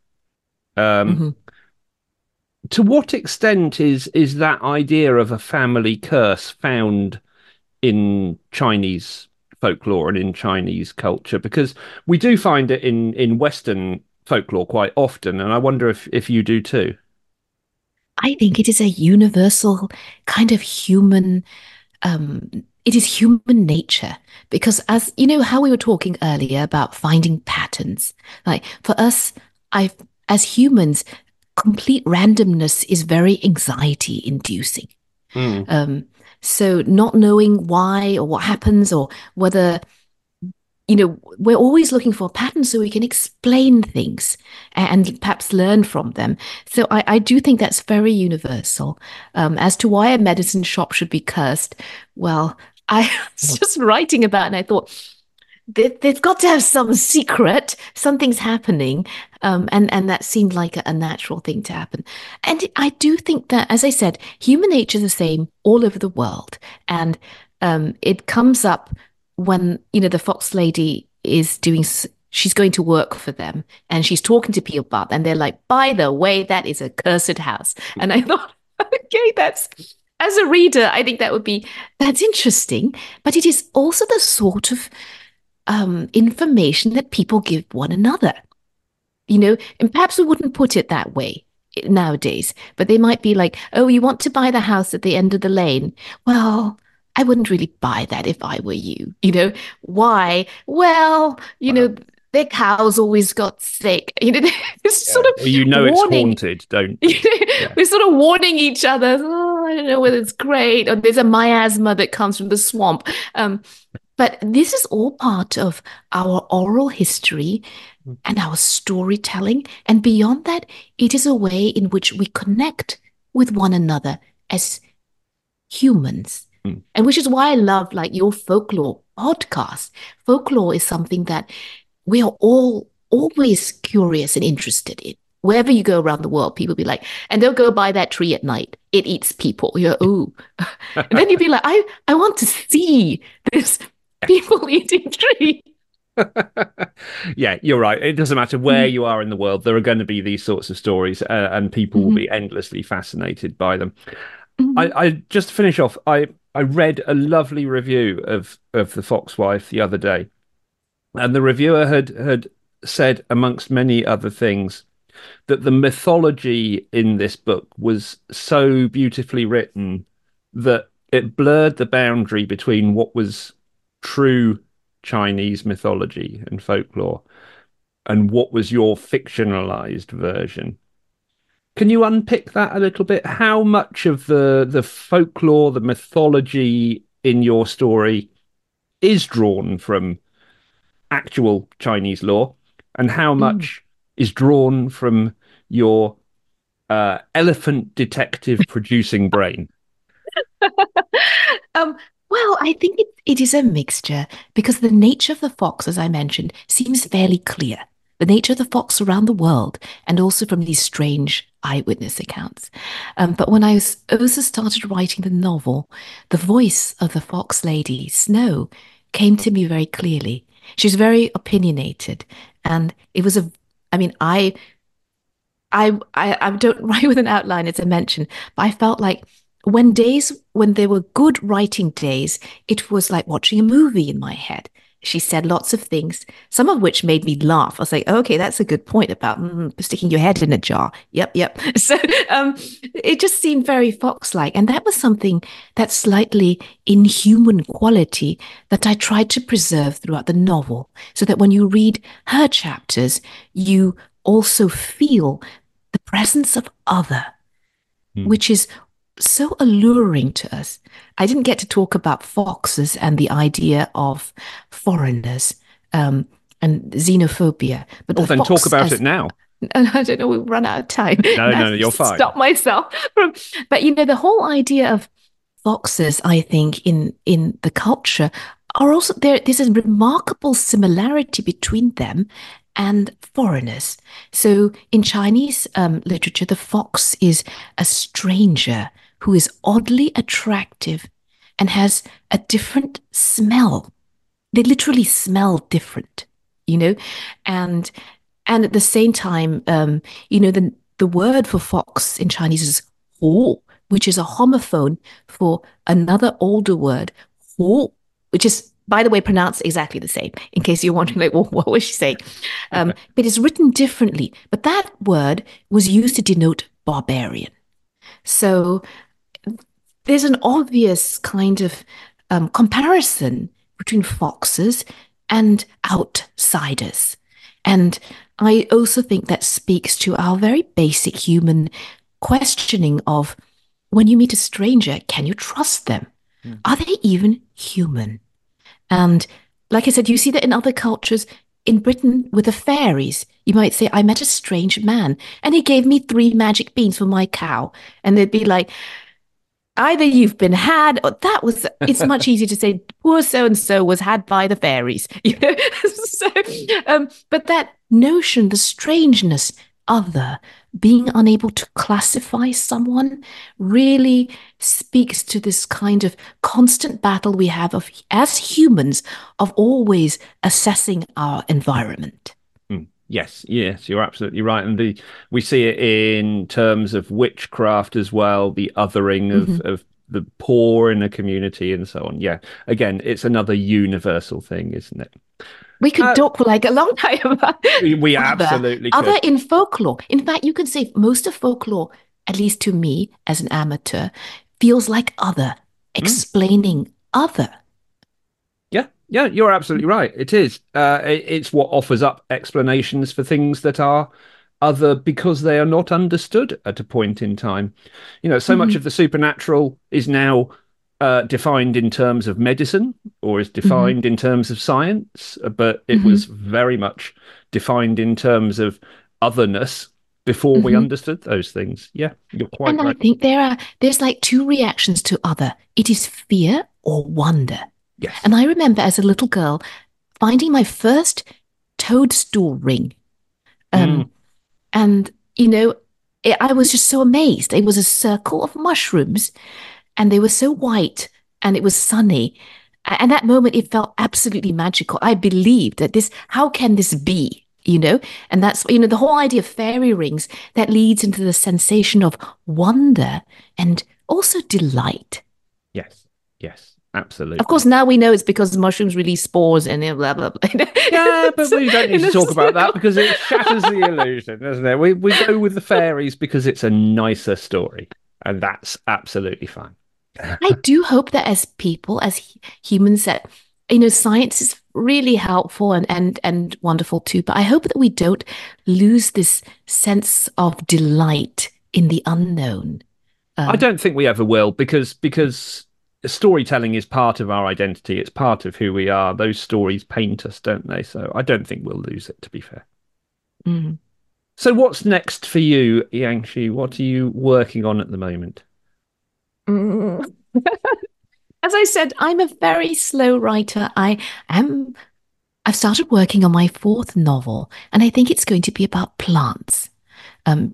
Um, mm-hmm. To what extent is is that idea of a family curse found in Chinese folklore and in Chinese culture? Because we do find it in, in Western folklore quite often, and I wonder if, if you do too. I think it is a universal kind of human um it is human nature, because, as you know, how we were talking earlier about finding patterns, like for us, I as humans, complete randomness is very anxiety inducing. Mm. Um, so not knowing why or what happens, or whether, you know, we're always looking for a pattern so we can explain things and perhaps learn from them. So I, I do think that's very universal. Um, as to why a medicine shop should be cursed, well, I was just writing about it and I thought, they, they've got to have some secret, something's happening. Um, and, and that seemed like a, a natural thing to happen. And I do think that, as I said, human nature is the same all over the world. And um, it comes up when, you know, the fox lady is doing she's going to work for them, and she's talking to people about, and they're like, by the way, that is a cursed house. And I thought, okay, that's, as a reader, I think that would be, that's interesting, but it is also the sort of um, information that people give one another, you know, and perhaps we wouldn't put it that way nowadays, but they might be like, oh, you want to buy the house at the end of the lane? Well, I wouldn't really buy that if I were you. You know, why? Well, you wow. know, their cows always got sick. You know, it's yeah. sort of well, you know warning, it's haunted, don't you? Yeah. We're sort of warning each other. Oh, I don't know whether it's great, or there's a miasma that comes from the swamp. Um, but this is all part of our oral history and our storytelling. And beyond that, it is a way in which we connect with one another as humans. Mm. And which is why I love like your folklore podcast. Folklore is something that we are all always curious and interested in. Wherever you go around the world, people be like, and they'll go by that tree at night. It eats people. You're, ooh. And then you'd be like, I, I want to see this people eating tree. Yeah, you're right. It doesn't matter where mm-hmm. you are in the world. There are going to be these sorts of stories, uh, and people mm-hmm. will be endlessly fascinated by them. Mm-hmm. I, I just to finish off, I, I read a lovely review of, of The Foxwife the other day. And the reviewer had, had said, amongst many other things, that the mythology in this book was so beautifully written that it blurred the boundary between what was true Chinese mythology and folklore and what was your fictionalized version. Can you unpick that a little bit? How much of the, the folklore, the mythology in your story is drawn from actual Chinese lore, and how much mm. is drawn from your uh, elephant detective producing brain? um, well, I think it, it is a mixture, because the nature of the fox, as I mentioned, seems fairly clear. The nature of the fox around the world, and also from these strange eyewitness accounts. Um, but when I was, also started writing the novel, the voice of the fox lady, Snow, came to me very clearly. She's very opinionated, and it was a, I mean, I, I, I, I don't write with an outline, as I mentioned, but I felt like when days, when there were good writing days, it was like watching a movie in my head. She said lots of things, some of which made me laugh. I was like, okay, that's a good point about mm, sticking your head in a jar. Yep, yep. So um, it just seemed very fox-like. And that was something, that slightly inhuman quality that I tried to preserve throughout the novel, so that when you read her chapters, you also feel the presence of other, mm. which is so alluring to us. I didn't get to talk about foxes and the idea of foreigners um, and xenophobia. But well, the then talk about as, it now. I don't know, we'll run out of time. No, no, no, you're fine. Stop myself from. But you know, the whole idea of foxes, I think, in in the culture are also there. There's a remarkable similarity between them and foreigners. So in Chinese um, literature, the fox is a stranger who is oddly attractive and has a different smell. They literally smell different, you know, and and at the same time, um, you know, the the word for fox in Chinese is "ho," which is a homophone for another older word, "ho," which is, by the way, pronounced exactly the same, in case you're wondering, like, well, what was she saying? Um, but it's written differently. But that word was used to denote barbarian. So there's an obvious kind of um, comparison between foxes and outsiders. And I also think that speaks to our very basic human questioning of, when you meet a stranger, can you trust them? Mm. Are they even human? And like I said, you see that in other cultures. In Britain, with the fairies, you might say, I met a strange man and he gave me three magic beans for my cow. And they'd be like, either you've been had, or that was, it's much easier to say, poor so-and-so was had by the fairies. You know? so, um, but that notion, the strangeness other, being unable to classify someone, really speaks to this kind of constant battle we have of as humans of always assessing our environment. Yes, yes, you're absolutely right. And the we see it in terms of witchcraft as well, the othering of, Mm-hmm. of the poor in a community and so on. Yeah, again, it's another universal thing, isn't it? We could Uh, talk for like a long time about we we other, absolutely other could. in folklore. In fact, you could say most of folklore, at least to me as an amateur, feels like other, Mm. explaining other. Yeah, yeah, you're absolutely right. It is. Uh, it, it's what offers up explanations for things that are other because they are not understood at a point in time. You know, so much Mm-hmm. of the supernatural is now uh, defined in terms of medicine or is Mm-hmm. defined in terms of science, but it Mm-hmm. was very much defined in terms of otherness before we Mm-hmm. understood those things. Yeah, you're quite And I right. think there are there's like two reactions to other. It is fear or wonder. Yes. And I remember as a little girl finding my first toadstool ring. Mm, Um, and you know, it, I was just so amazed. It was a circle of mushrooms, and they were so white, and it was sunny. And that moment, it felt absolutely magical. I believed that this. How can this be? You know, and that's you know the whole idea of fairy rings that leads into the sensation of wonder and also delight. yes. Yes. Of course, Absolutely. now we know it's because mushrooms release spores and blah blah blah. Yeah, but So, we don't need in to a talk about that circle. because it shatters the illusion, doesn't it? We we go with the fairies because it's a nicer story, and that's absolutely fine. I do hope that as people, as humans, that you know, science is really helpful and and and wonderful too. But I hope that we don't lose this sense of delight in the unknown. I Um, don't think we ever will because because storytelling is part of our identity. It's part of who we are. Those stories paint us, don't they? So I don't think we'll lose it, to be fair. mm, So what's next for you, Yangshi? What are you working on at the moment? mm. As I said, I'm a very slow writer. I am. I've started working on my fourth novel, and I think it's going to be about plants. Um,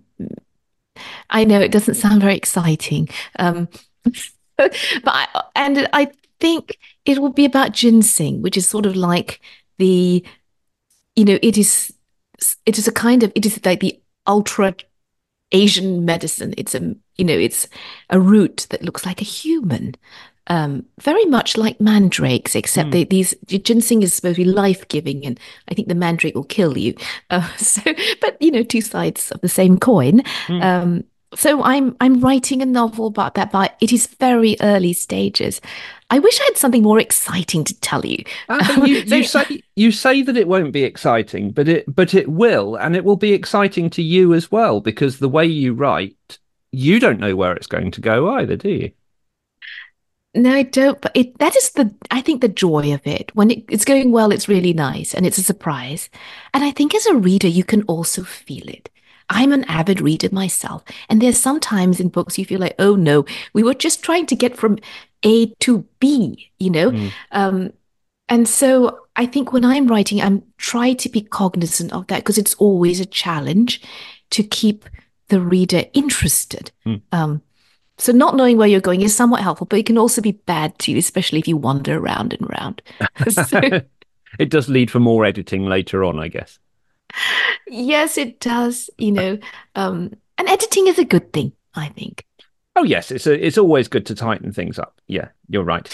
I know it doesn't sound very exciting, um, but I, and I think it will be about ginseng, which is sort of like the, you know, it is it is a kind of it is like the ultra Asian medicine. It's a you know it's a root that looks like a human, um, very much like mandrakes, except Hmm. they, these ginseng is supposed to be life giving, and I think the mandrake will kill you. Uh, so, but you know, two sides of the same coin. Hmm. Um, so I'm I'm writing a novel about that, but it is very early stages. I wish I had something more exciting to tell you. Uh, but Um, you you so say you say that it won't be exciting, but it but it will, and it will be exciting to you as well because the way you write, you don't know where it's going to go either, do you? no, I don't. But it that is the I think the joy of it. When it, it's going well, it's really nice and it's a surprise. And I think as a reader, you can also feel it. I'm an avid reader myself, and there's sometimes in books you feel like, oh no, we were just trying to get from A to B, you know. Hmm. Um, and so I think when I'm writing, I'm trying to be cognizant of that because it's always a challenge to keep the reader interested. Hmm. Um, so not knowing where you're going is somewhat helpful, but it can also be bad too, especially if you wander around and around. So It does lead for more editing later on, I guess. yes, it does, you know. Um, and editing is a good thing, I think. Oh yes, it's a, it's always good to tighten things up. Yeah, you're right.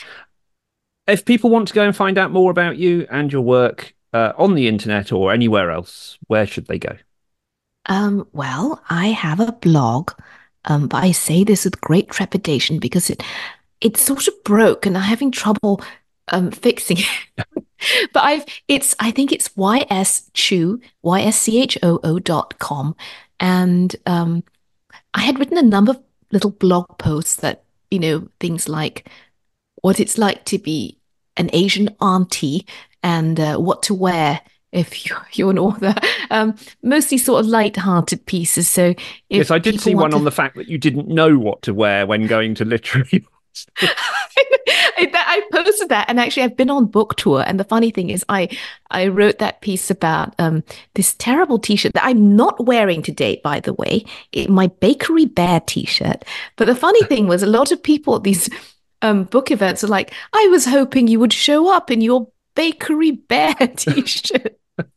If people want to go and find out more about you and your work uh, on the internet or anywhere else, where should they go? Um, well, I have a blog, um, but I say this with great trepidation because it it's sort of broke and I'm having trouble um fixing it. But I've it's I think it's y s chu y s c h o o dot com, and um I had written a number of little blog posts that you know things like what it's like to be an Asian auntie and uh, what to wear if you're, you're an author. Um, mostly sort of light-hearted pieces. So Yes, if I did people see want one on to the fact that you didn't know what to wear when going to literary. I I, I posted that, and actually I've been on book tour, and the funny thing is I I wrote that piece about um this terrible t-shirt that I'm not wearing to date, by the way, it, my Bakery Bear t-shirt. But the funny thing was a lot of people at these um book events are like, I was hoping you would show up in your Bakery Bear t-shirt.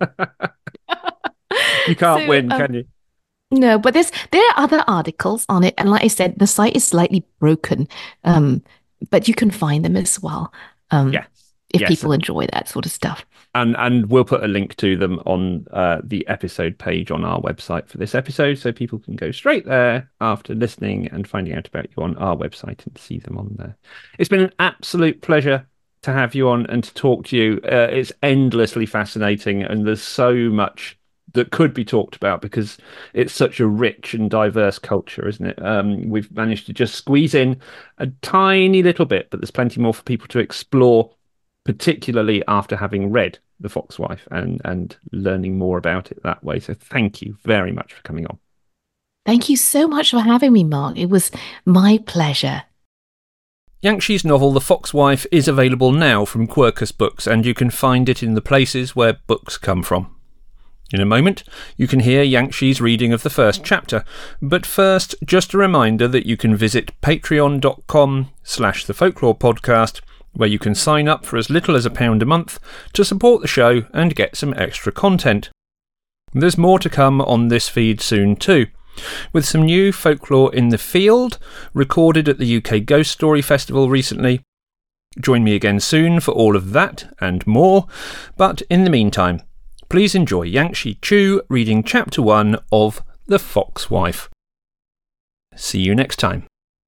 You can't So, win, um, can you? No, but there's there are other articles on it, and like I said, the site is slightly broken, um, but you can find them as well. Um, Yes. if Yes. people enjoy that sort of stuff. And and we'll put a link to them on uh, the episode page on our website for this episode, so people can go straight there after listening and finding out about you on our website and see them on there. It's been an absolute pleasure to have you on and to talk to you. Uh, it's endlessly fascinating, and there's so much that could be talked about because it's such a rich and diverse culture, isn't it? Um, we've managed to just squeeze in a tiny little bit, but there's plenty more for people to explore, particularly after having read The Foxwife and, and learning more about it that way. So thank you very much for coming on. Thank you so much for having me, Mark. It was my pleasure. Yangshi's novel The Foxwife is available now from Quercus Books, and you can find it in the places where books come from. In a moment, you can hear Yangshi's reading of the first chapter, but first, just a reminder that you can visit patreon.com slash the folklore podcast, where you can sign up for as little as a pound a month to support the show and get some extra content. There's more to come on this feed soon too, with some new folklore in the field, recorded at the U K Ghost Story Festival recently. Join me again soon for all of that and more, but in the meantime, please enjoy Yangshi Chu reading Chapter one of The Foxwife. See you next time.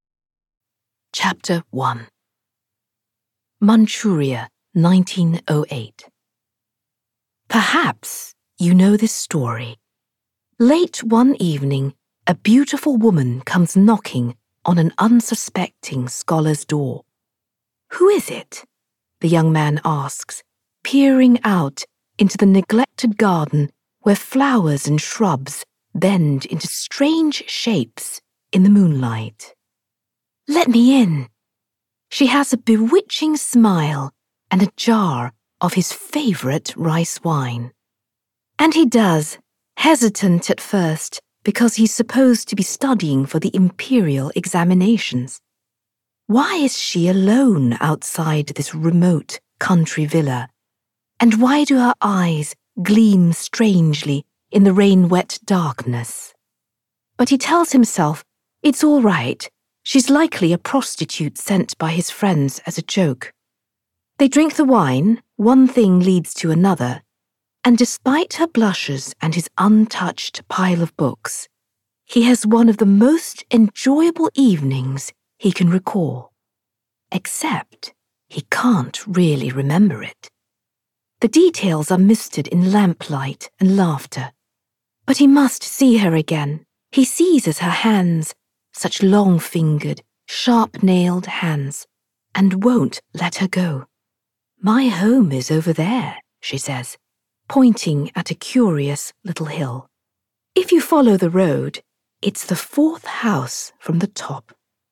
Chapter one. Manchuria, nineteen oh eight. Perhaps you know this story. Late one evening, a beautiful woman comes knocking on an unsuspecting scholar's door. Who is it? The young man asks, peering out into the neglected garden where flowers and shrubs bend into strange shapes in the moonlight. Let me in. She has a bewitching smile and a jar of his favourite rice wine. And he does, hesitant at first because he's supposed to be studying for the imperial examinations. Why is she alone outside this remote country villa? And why do her eyes gleam strangely in the rain-wet darkness? But he tells himself it's all right. She's likely a prostitute sent by his friends as a joke. They drink the wine, one thing leads to another, and despite her blushes and his untouched pile of books, he has one of the most enjoyable evenings he can recall. Except he can't really remember it. The details are misted in lamplight and laughter. But he must see her again. He seizes her hands, such long-fingered, sharp-nailed hands, and won't let her go. My home is over there, she says, pointing at a curious little hill. If you follow the road, it's the fourth house from the top.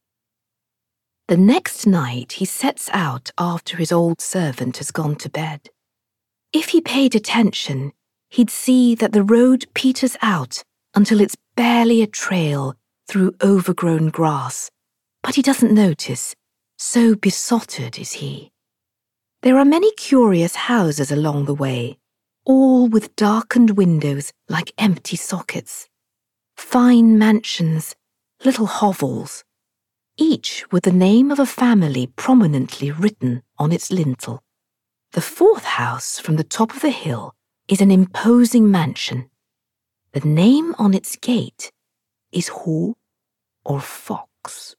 The next night he sets out after his old servant has gone to bed. If he paid attention, he'd see that the road peters out until it's barely a trail through overgrown grass, but he doesn't notice, so besotted is he. There are many curious houses along the way, all with darkened windows like empty sockets. Fine mansions, little hovels, each with the name of a family prominently written on its lintel. The fourth house from the top of the hill is an imposing mansion. The name on its gate is Ho or Fox.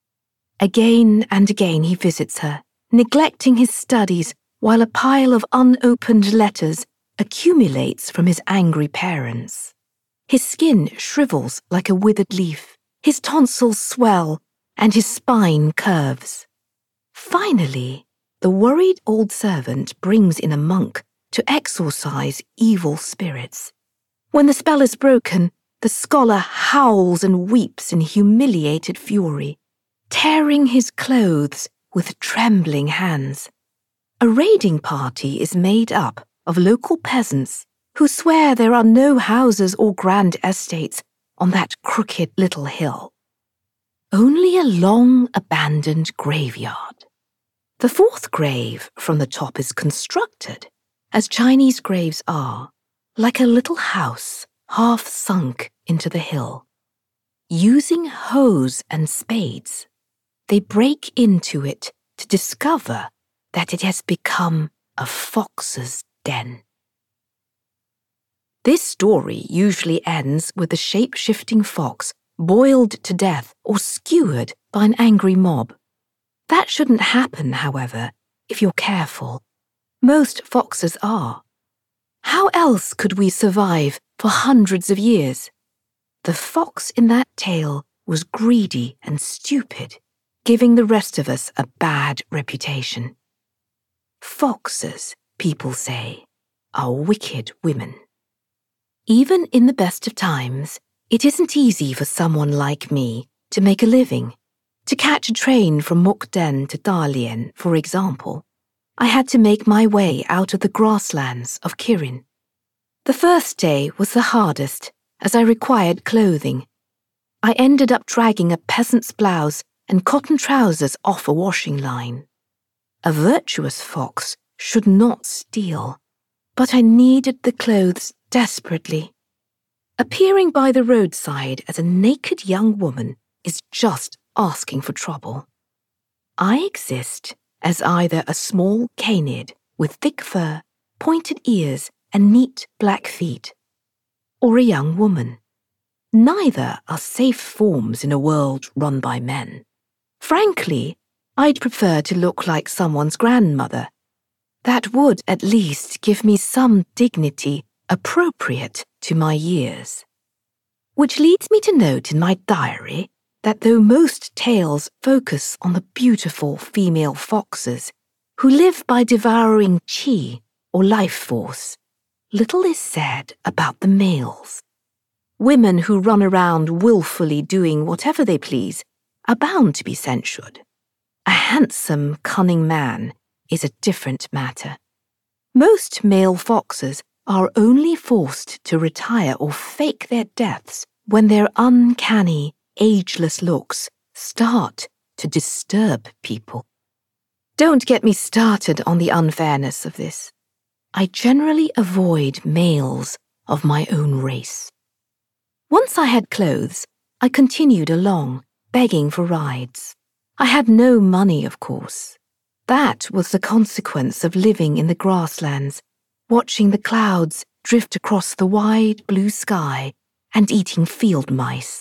Again and again he visits her, neglecting his studies while a pile of unopened letters accumulates from his angry parents. His skin shrivels like a withered leaf, his tonsils swell, and his spine curves. Finally, the worried old servant brings in a monk to exorcise evil spirits. When the spell is broken, the scholar howls and weeps in humiliated fury, tearing his clothes with trembling hands. A raiding party is made up of local peasants who swear there are no houses or grand estates on that crooked little hill. Only a long abandoned graveyard. The fourth grave from the top is constructed, as Chinese graves are, like a little house half sunk into the hill. Using hoes and spades, they break into it to discover that it has become a fox's den. This story usually ends with the shape-shifting fox boiled to death or skewered by an angry mob. That shouldn't happen, however, if you're careful. Most foxes are. How else could we survive for hundreds of years? The fox in that tale was greedy and stupid, giving the rest of us a bad reputation. Foxes, people say, are wicked women. Even in the best of times, it isn't easy for someone like me to make a living. To catch a train from Mukden to Dalian, for example, I had to make my way out of the grasslands of Kirin. The first day was the hardest, as I required clothing. I ended up dragging a peasant's blouse and cotton trousers off a washing line. A virtuous fox should not steal, but I needed the clothes desperately. Appearing by the roadside as a naked young woman is just asking for trouble. I exist as either a small canid with thick fur, pointed ears, and neat black feet, or a young woman. Neither are safe forms in a world run by men. Frankly, I'd prefer to look like someone's grandmother. That would at least give me some dignity appropriate to my years. Which leads me to note in my diary that though most tales focus on the beautiful female foxes who live by devouring qi or life force, little is said about the males. Women who run around willfully doing whatever they please are bound to be censured. A handsome, cunning man is a different matter. Most male foxes are only forced to retire or fake their deaths when their uncanny, ageless looks start to disturb people. Don't get me started on the unfairness of this. I generally avoid males of my own race. Once I had clothes, I continued along, begging for rides. I had no money, of course. That was the consequence of living in the grasslands, watching the clouds drift across the wide blue sky and eating field mice.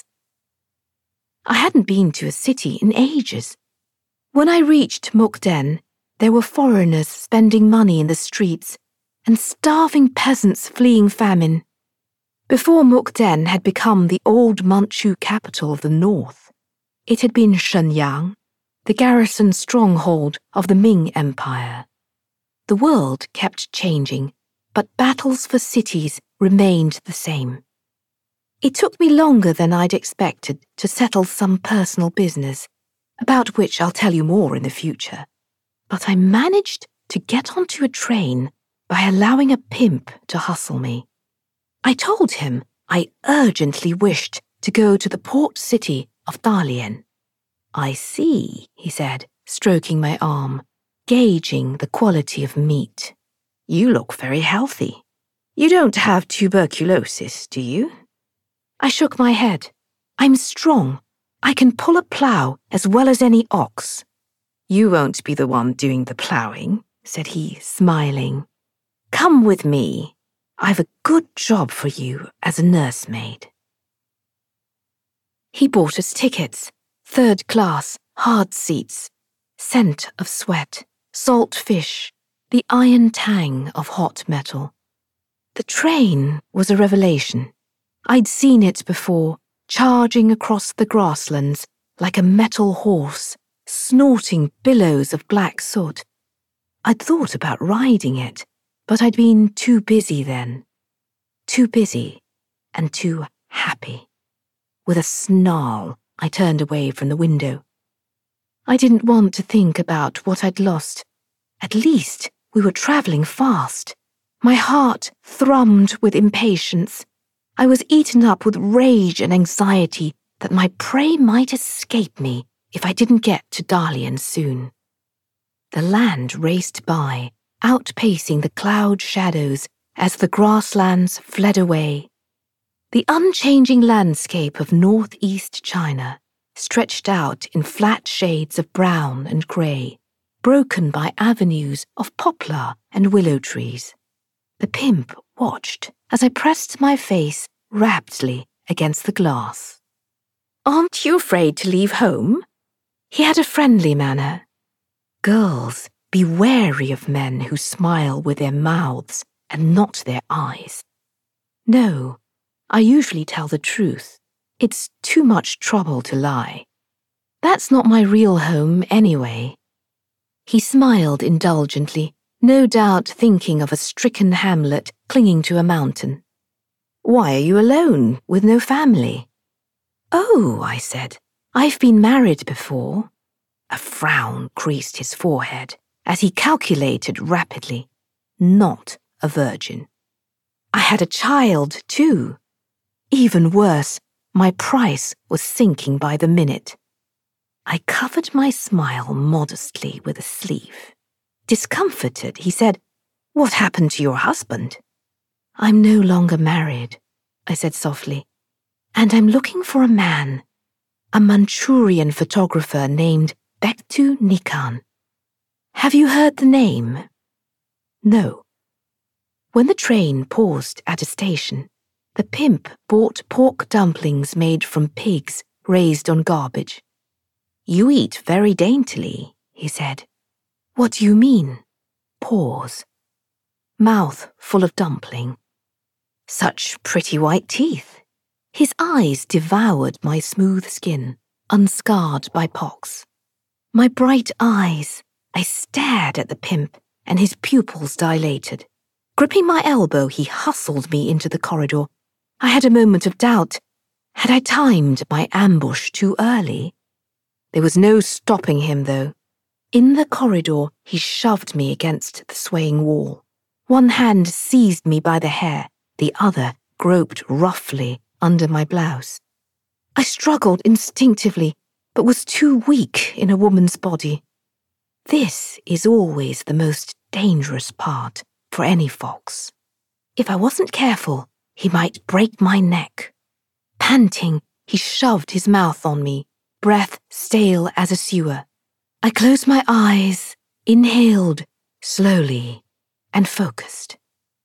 I hadn't been to a city in ages. When I reached Mukden, there were foreigners spending money in the streets and starving peasants fleeing famine. Before Mukden had become the old Manchu capital of the north, it had been Shenyang, the garrison stronghold of the Ming Empire. The world kept changing, but battles for cities remained the same. It took me longer than I'd expected to settle some personal business, about which I'll tell you more in the future. But I managed to get onto a train by allowing a pimp to hustle me. I told him I urgently wished to go to the port city of Dalian. I see, he said, stroking my arm, gauging the quality of meat. You look very healthy. You don't have tuberculosis, do you? I shook my head. I'm strong. I can pull a plough as well as any ox. You won't be the one doing the ploughing, said he, smiling. Come with me. I've a good job for you as a nursemaid. He bought us tickets, third class, hard seats, scent of sweat, salt fish, the iron tang of hot metal. The train was a revelation. I'd seen it before, charging across the grasslands like a metal horse, snorting billows of black soot. I'd thought about riding it, but I'd been too busy then. Too busy and too happy. With a snarl, I turned away from the window. I didn't want to think about what I'd lost. At least we were travelling fast. My heart thrummed with impatience. I was eaten up with rage and anxiety that my prey might escape me if I didn't get to Dalian soon. The land raced by, outpacing the cloud shadows as the grasslands fled away. The unchanging landscape of northeast China stretched out in flat shades of brown and grey, broken by avenues of poplar and willow trees. The pimp watched as I pressed my face raptly against the glass. "Aren't you afraid to leave home?" He had a friendly manner. Girls, be wary of men who smile with their mouths and not their eyes. No, I usually tell the truth. It's too much trouble to lie. That's not my real home anyway. He smiled indulgently, no doubt thinking of a stricken hamlet clinging to a mountain. "Why are you alone, with no family?" "Oh," I said, "I've been married before." A frown creased his forehead as he calculated rapidly. Not a virgin. I had a child, too. Even worse, my price was sinking by the minute. I covered my smile modestly with a sleeve. Discomforted, he said, "What happened to your husband?" "I'm no longer married," I said softly, "and I'm looking for a man, a Manchurian photographer named Baekdu Nikan. Have you heard the name?" "No." When the train paused at a station, the pimp bought pork dumplings made from pigs raised on garbage. "You eat very daintily," he said. "What do you mean?" Pause. Mouth full of dumpling. Such pretty white teeth. His eyes devoured my smooth skin, unscarred by pox. My bright eyes. I stared at the pimp, and his pupils dilated. Gripping my elbow, he hustled me into the corridor. I had a moment of doubt. Had I timed my ambush too early? There was no stopping him, though. In the corridor, he shoved me against the swaying wall. One hand seized me by the hair, the other groped roughly under my blouse. I struggled instinctively, but was too weak in a woman's body. This is always the most dangerous part for any fox. If I wasn't careful, he might break my neck. Panting, he shoved his mouth on me, breath stale as a sewer. I closed my eyes, inhaled, slowly, and focused.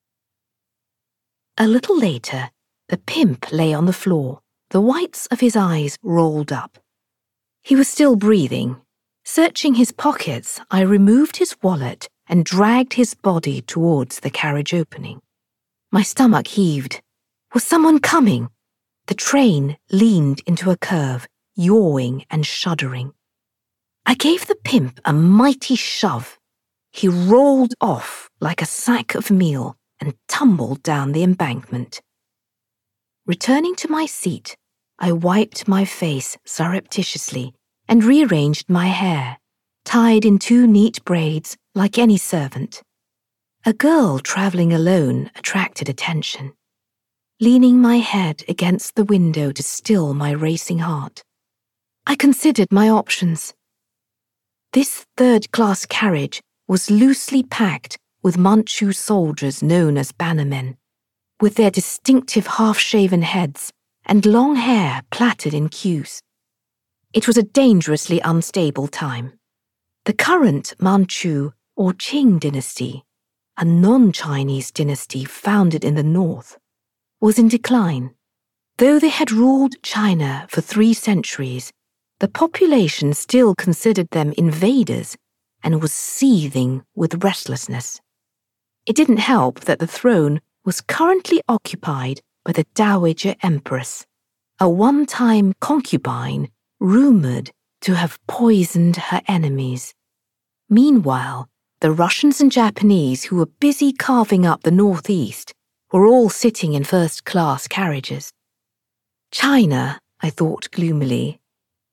A little later, the pimp lay on the floor, the whites of his eyes rolled up. He was still breathing. Searching his pockets, I removed his wallet and dragged his body towards the carriage opening. My stomach heaved. Was someone coming? The train leaned into a curve, yawing and shuddering. I gave the pimp a mighty shove. He rolled off like a sack of meal and tumbled down the embankment. Returning to my seat, I wiped my face surreptitiously and rearranged my hair, tied in two neat braids like any servant. A girl travelling alone attracted attention. Leaning my head against the window to still my racing heart, I considered my options. This third-class carriage was loosely packed with Manchu soldiers known as bannermen, with their distinctive half-shaven heads and long hair plaited in queues. It was a dangerously unstable time. The current Manchu or Qing dynasty, a non-Chinese dynasty founded in the north, was in decline. Though they had ruled China for three centuries, the population still considered them invaders and was seething with restlessness. It didn't help that the throne was currently occupied by the Dowager Empress, a one-time concubine rumoured to have poisoned her enemies. Meanwhile, the Russians and Japanese who were busy carving up the northeast were all sitting in first-class carriages. China, I thought gloomily,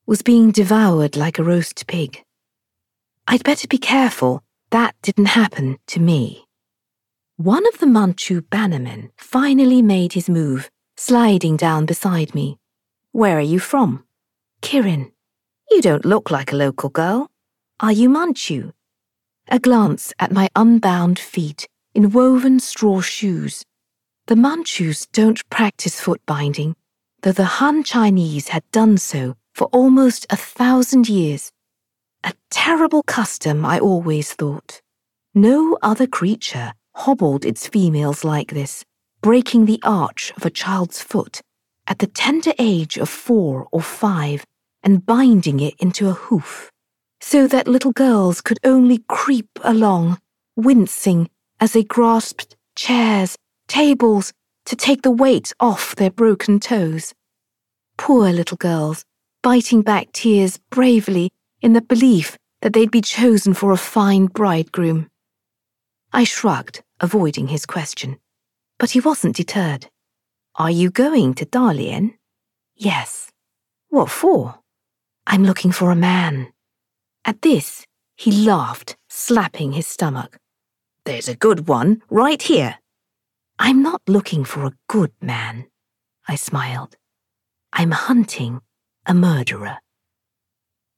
was being devoured like a roast pig. I'd better be careful that didn't happen to me. One of the Manchu bannermen finally made his move, sliding down beside me. Where are you from? Kirin. You don't look like a local girl. Are you Manchu? A glance at my unbound feet in woven straw shoes. The Manchus don't practice foot binding, though the Han Chinese had done so for almost a thousand years. A terrible custom, I always thought. No other creature hobbled its females like this, breaking the arch of a child's foot at the tender age of four or five and binding it into a hoof, so that little girls could only creep along, wincing as they grasped chairs, tables, to take the weight off their broken toes. Poor little girls, biting back tears bravely in the belief that they'd be chosen for a fine bridegroom. I shrugged, avoiding his question, but he wasn't deterred. Are you going to Dalian? Yes. What for? I'm looking for a man. At this, he laughed, slapping his stomach. There's a good one right here. I'm not looking for a good man, I smiled. I'm hunting a murderer.